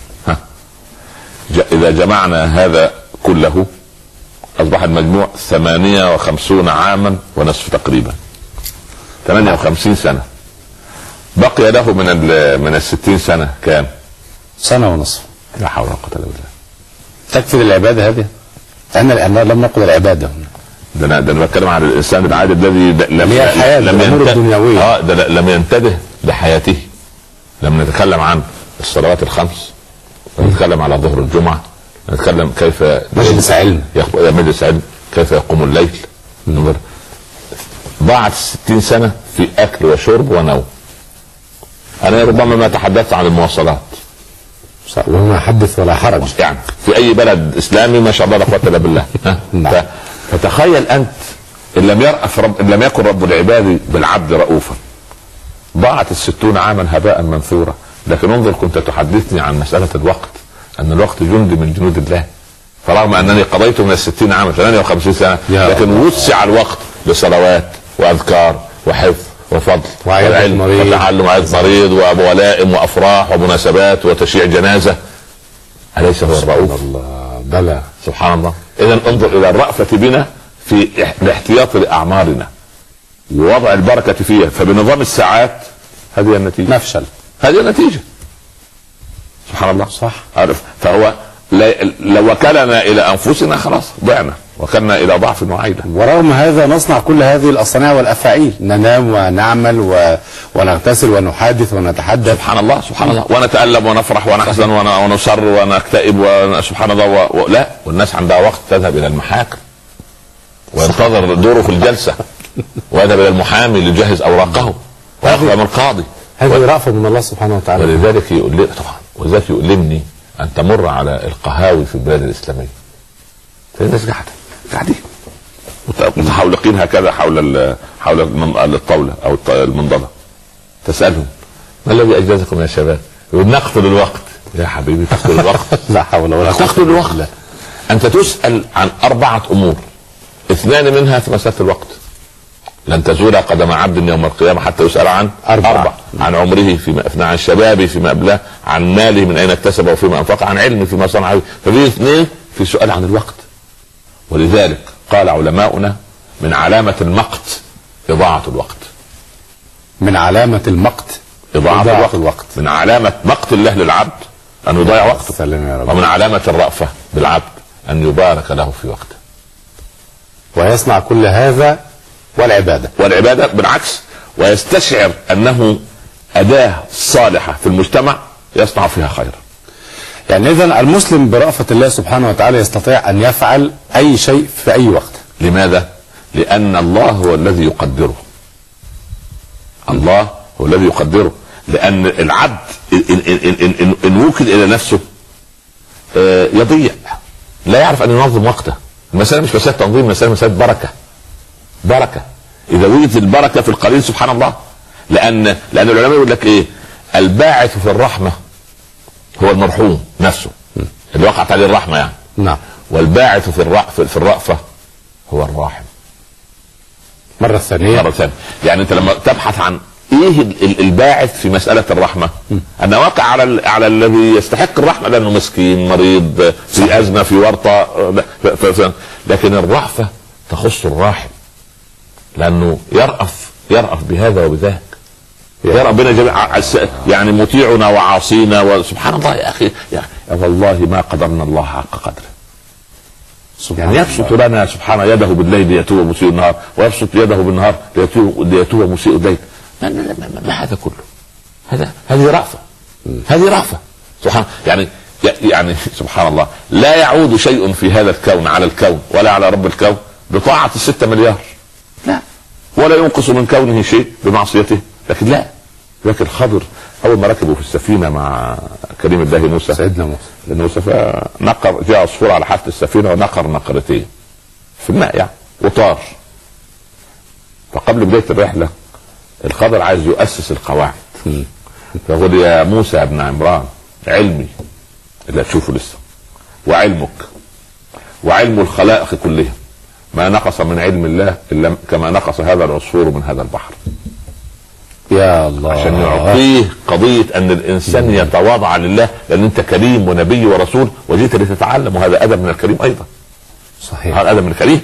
اذا جمعنا هذا كله اصبح المجموع 58 عاما ونصف تقريبا. 58 سنة. بقي له من 60 سنة كام؟ 1.5 سنة. لا حول ولا قوة الا بالله. تكفي العبادة هذه؟ انا لم نقل العبادة هنا. ده انا بتكلم عن الانسان العادي الذي لم ينتبه لحياته. لما نتكلم عن الصلوات ال5، نتكلم على ظهر الجمعة، نتكلم كيف مجلس علم كيف يقوم الليل. ضاعت 60 سنة في اكل وشرب ونوم. انا ربما ما تحدثت عن المواصلات وما حدث ولا حرج، يعني في اي بلد اسلامي ما شاء الله لا قوه الا بالله. فتخيل انت ان لم يكن رب العباد بالعبد رؤوفا ضاعت 60 عاما هباء منثورا. لكن انظر، كنت تحدثني عن مسألة الوقت، ان الوقت جند من جنود الله. فرغم انني قضيت من 60 عاما 58 سنة لكن وسع الوقت لصلوات واذكار وحفظ وفضل وعلم وتعلم وعيادة مريض وولائم وافراح ومناسبات وتشييع جنازة. أليس هو الرؤوف؟ بلى. سبحان الله. اذا انظر الى الرأفة بنا في الاحتياط لاعمارنا ووضع البركة فيها. فبنظام الساعات هذه النتيجة. نفشل. هذه النتيجة. سبحان الله. صح. عارف. فهو لو وكلنا الى انفسنا خلاص ضعنا. وكلنا الى ضعف وعيله. ورغم هذا نصنع كل هذه الاصانع والافاعيل، ننام ونعمل ونغتسل ونحادث ونتحدث. سبحان الله سبحان الله. ونتألم ونفرح ونحزن ونصر ونكتئب سبحان الله لا، والناس عندها وقت تذهب الى المحاكم وينتظر دوره في الجلسه ويذهب الى المحامي ليجهز اوراقه ويقرأ من القاضي. هذه رأفة من الله سبحانه وتعالى. ولذلك يؤلمني ان تمر على القهاوي في البلاد الاسلاميه، الناس قاعدين متحولقين هكذا حول الطاوله او المنضده، تسالهم ما الذي اجازكم يا شباب؟ يقول نقتل الوقت. يا حبيبي تقتل الوقت؟ لا حول ولا قوه. تقتل الوقت. لا. انت تسال عن 4 امور، 2 منها في مساله الوقت. لن تزول قدم عبد يوم القيامه حتى يسال عن 4 عن عمره فيما افنى، عن شبابه فيما ابلاه، عن ماله من اين اكتسبه وفيما انفق، عن علمه فيما صنع. ففي 2 في سؤال عن الوقت. ولذلك قال علماؤنا من علامه المقت اضاعه الوقت. من علامه المقت اضاعه الوقت. من علامه مقت الله للعبد ان يضيع وقته. سلم يا رب. ومن علامه الرأفه بالعبد ان يبارك له في وقته. ويصنع كل هذا والعبادة بالعكس، ويستشعر أنه أداة صالحة في المجتمع يصنع فيها خيرا. يعني إذن المسلم برأفة الله سبحانه وتعالى يستطيع أن يفعل أي شيء في أي وقت. لماذا؟ لأن الله هو الذي يقدره. الله هو الذي يقدره. لأن العبد إن وكل إلى نفسه يضيع، لا يعرف أن ينظم وقته. المسألة مش مسألة تنظيم، مسألة بركة. إذا وجدت البركة في القليل سبحان الله. لأن العلماء يقول لك إيه؟ الباعث في الرحمة هو المرحوم نفسه اللي وقعت عليه الرحمة يعني. نعم. والباعث في الرأفة هو الراحم. مرة ثانية. يعني أنت لما تبحث عن إيه الباعث في مسألة الرحمة، أنا واقع على الذي يستحق الرحمة لأنه مسكين مريض في أزمة في ورطة، لكن الرأفة تخص الراحم لانه يرأف بهذا وبذاك. يا ربنا جميع يعني مطيعنا وعاصينا وسبحان الله. يا اخي والله ما قدرنا الله حق قدره. يعني يبسط لنا سبحانه يده بالليل ليتوب مسيء النهار، ويبسط يده بالنهار ليتوب مسيء الليل. ما هذا كله؟ هذه رأفة سبحان. يعني سبحان الله، لا يعود شيء في هذا الكون على الكون ولا على رب الكون بطاعة 6 مليار، لا، ولا ينقص من كونه شيء بمعصيته. لكن خضر اول ما ركبوا في السفينة مع كريم الله موسى سيدنا موسى فنقر، جاء عصفور على حافة السفينة ونقر نقرتين في الماء يعني وطار. فقبل بداية الرحلة الخضر عايز يؤسس القواعد، فقال يا موسى ابن عمران علمي اللي هتشوفه لسه وعلمك وعلم الخلائق كلهم ما نقص من علم الله إلا كما نقص هذا العصفور من هذا البحر. يا الله، عشان يعطيه قضية أن الإنسان يتواضع لله، لأن أنت كريم ونبي ورسول وجيت لتتعلم، وهذا أدب من الكريم أيضا. صحيح، هذا أدب من الكريم.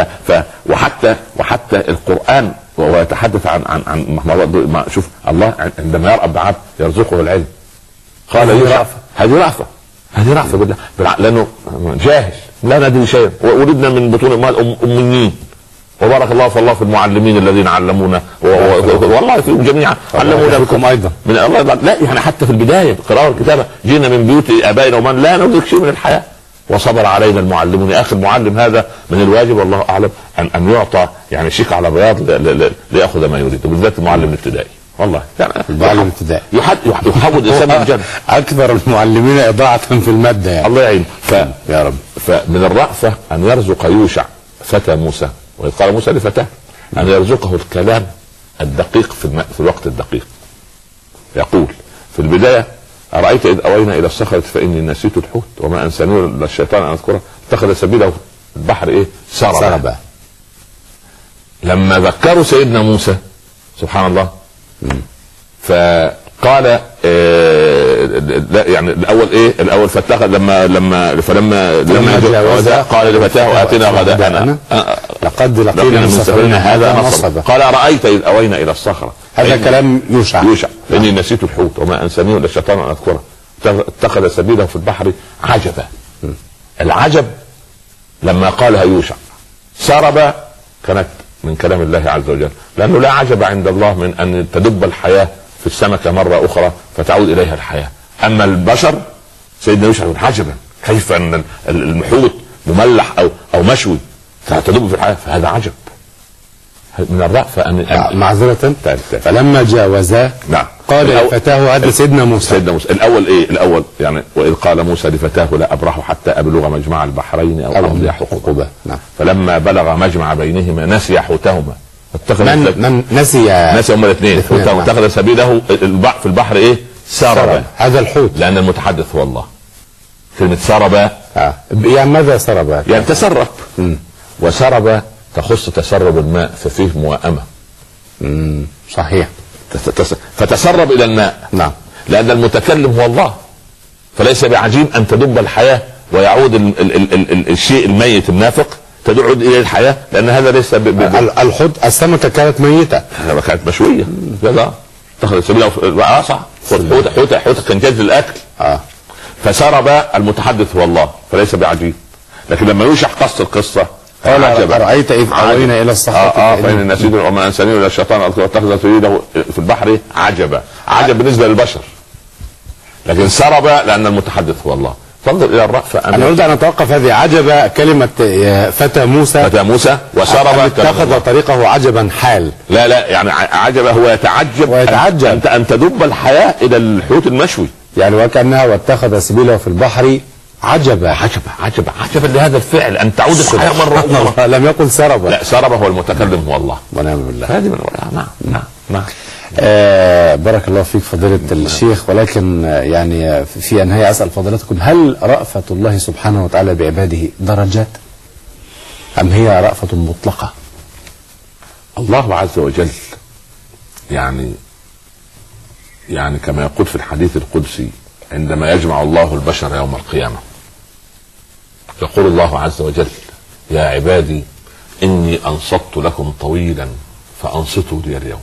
وحتى القرآن وهو يتحدث عن شوف الله عندما يرأى بعبد يرزقه العلم قال هذه رأفة بالله، لأنه جاهل لا ندري شيئا وولدنا من بطون امهات اميين، وبارك الله في المعلمين الذين علمونا والله فيهم جميعا علمونا بكم ايضا من الله. لا يعني حتى في البدايه القراءه والكتابه جينا من بيوت ابائنا ومن لا نملك شيء من الحياه وصبر علينا المعلمون. يا اخي المعلم هذا من الواجب والله اعلم ان يعطى يعني شيك على بياض ليأخذ ما يريد، وبالذات المعلم الابتدائي. والله يعني المعلم الابتدائي يحول الانسان من الجنه. اكثر المعلمين اضاعه في الماده يعني. الله يعين. يا رب. فمن الرأفة ان يرزق يوشع فتى موسى، وإذ قال موسى لفتاه ان يرزقه الكلام الدقيق في الوقت الدقيق. يقول في البدايه أرأيت إذ أوينا إلى الصخرة فإني نسيت الحوت وما أنسانيه إلا الشيطان أن أذكره اتخذ سبيله البحر سربا. لما ذكروا سيدنا موسى سبحان الله فقال يعني الأول فاتخذ فلما جاوزها قال لفتاه آتنا غداءنا لقد لقينا من سفرنا هذا نصبا. قال أرأيت إذ أوينا إلى الصخرة، هذا كلام يوشع فإني نسيت الحوت وما أنسانيه إلا الشيطان أن أذكره، اتخذ سبيله في البحر عجبا. العجب سبحان الله، لا يعود شيء في هذا الكون على الكون ولا ينقص من كونه شيء بمعصيته. لكن الرأفة لما قالها يوشع سرب كانت من كلام الله عز وجل، لأنه لا عجب عند الله من أن تدب الحياة في السمكة مرة أخرى فتعود إليها الحياة. أما البشر سيدنا يوشع يقول عجبا كيف أن الحوت مملح أو مشوي تدب في الحياة، فهذا عجب من الرأفة معذرة. فلما جاوزا نعم قال لفتاه هذا سيدنا موسى. الأول إيه؟ الأول يعني وإذ قال موسى لفتاه لا أبرح حتى أبلغ مجمع البحرين أو أمضي حقوبة. نعم. فلما بلغ مجمع بينهما نسي حوتهما من نسي هما الاثنين اتخذ سبيله في البحر ايه؟ سرب. هذا الحوت لأن المتحدث هو الله. كلمة سرب يعني ماذا سرب؟ يعني تسرب. وسرب تخص تسرب الماء ففيه موائمة. صحيح. فتسرب إلى الماء. نعم. لأن المتكلم هو الله، فليس بعجيب أن تدب الحياة ويعود الشيء الميت النافق تعود إلى الحياة، لأن هذا ليس الحوت السمكة كانت ميتة، كانت مشوية كذا تاخذ سبيلها صح. حوت كان جاهز للأكل. فسرب المتحدث هو الله فليس بعجيب. لكن لما يوشع قص القصة قال أرأيت إذ أوينا إلى الصخرة فإن نسيت وما أنساني إلى الشيطان واتخذ سبيله في البحر عجبا. عجب بالنسبة للبشر، لكن سرب لأن المتحدث هو الله. تنظر إلى الرأفة. أنا أريد أن أتوقف هذه عجب كلمة فتى موسى وسرب اتخذ طريقه عجبا حال. لا يعني عجب هو يتعجب أن تدب الحياة إلى الحوت المشوي، يعني وكأنها واتخذ سبيله في البحر عجبا لهذا الفعل أن تعود الحياة مرة أخرى. لم يقل سرب. لا سرب هو المتكلم هو الله ونعم بالله. هذه من نعم. بارك الله فيك فضيلة الشيخ. ولكن يعني في النهاية أسأل فضيلتكم، هل رأفة الله سبحانه وتعالى بعباده درجات أم هي رأفة مطلقة؟ الله عز وجل يعني كما يقول في الحديث القدسي عندما يجمع الله البشر يوم القيامة يقول الله عز وجل يا عبادي إني أنصت لكم طويلا فأنصتوا لي اليوم.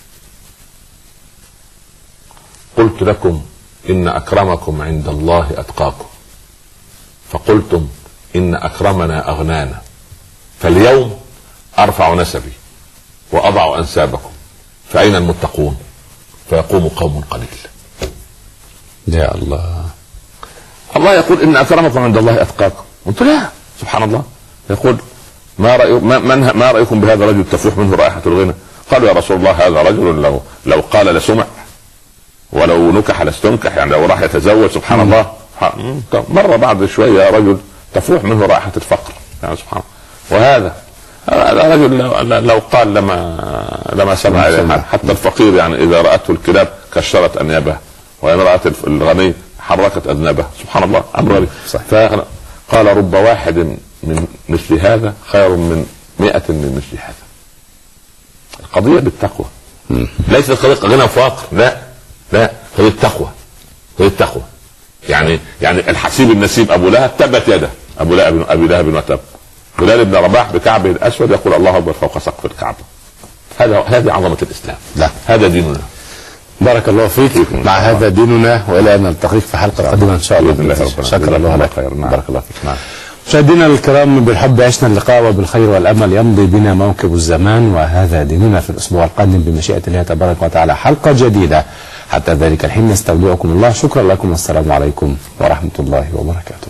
قلت لكم إن أكرمكم عند الله أتقاكم فقلتم إن أكرمنا أغنانا، فاليوم أرفع نسبي وأضع أنسابكم فأين المتقون؟ فيقوم قوم قليل. يا الله. الله يقول إن أكرمكم عند الله أتقاكم. قلت لا سبحان الله. يقول ما رأيكم بهذا الرجل تفوح منه رائحة الغنى؟ قالوا يا رسول الله هذا رجل لو قال لسمع ولو نكح لاستنكح، يعني لو راح يتزوج سبحان الله. مرة بعد شوية رجل تفوح منه رائحة الفقر، يعني سبحان الله. وهذا رجل لو قال لما سمع إليه حتى الفقير يعني إذا رأته الكلاب كشرت أنيابها وإن رأت الغني حركت أذنابها سبحان الله. أمر قال رب واحد من مثل هذا خير من 100 من مثل هذا. القضية بالتقوى، ليس القضية غنى وفقر، لا هي التقوى. يعني الحسيب النسيب أبو لهب تبت يده أبي لهب وتب. بلال بن رباح بكعبه الأسود يقول الله أكبر فوق سقف الكعبة. هذه عظمة الإسلام. لا هذا ديننا. بارك الله فيك. مع هذا ديننا، وإلى أن نلتقيك في حلقة قادمة إن شاء الله. شكرا الله لك. بارك الله فيك. مشاهدينا الكرام، بالحب عشنا اللقاء وبالخير والأمل يمضي بنا موكب الزمان، وهذا ديننا في الأسبوع القادم بمشيئة الله تبارك وتعالى حلقة جديدة. حتى ذلك الحين نستودعكم الله. شكرا لكم والسلام عليكم ورحمة الله وبركاته.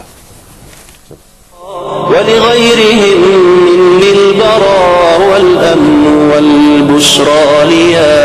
ولغيرهم مني البراء والأمن والبشرى ليا.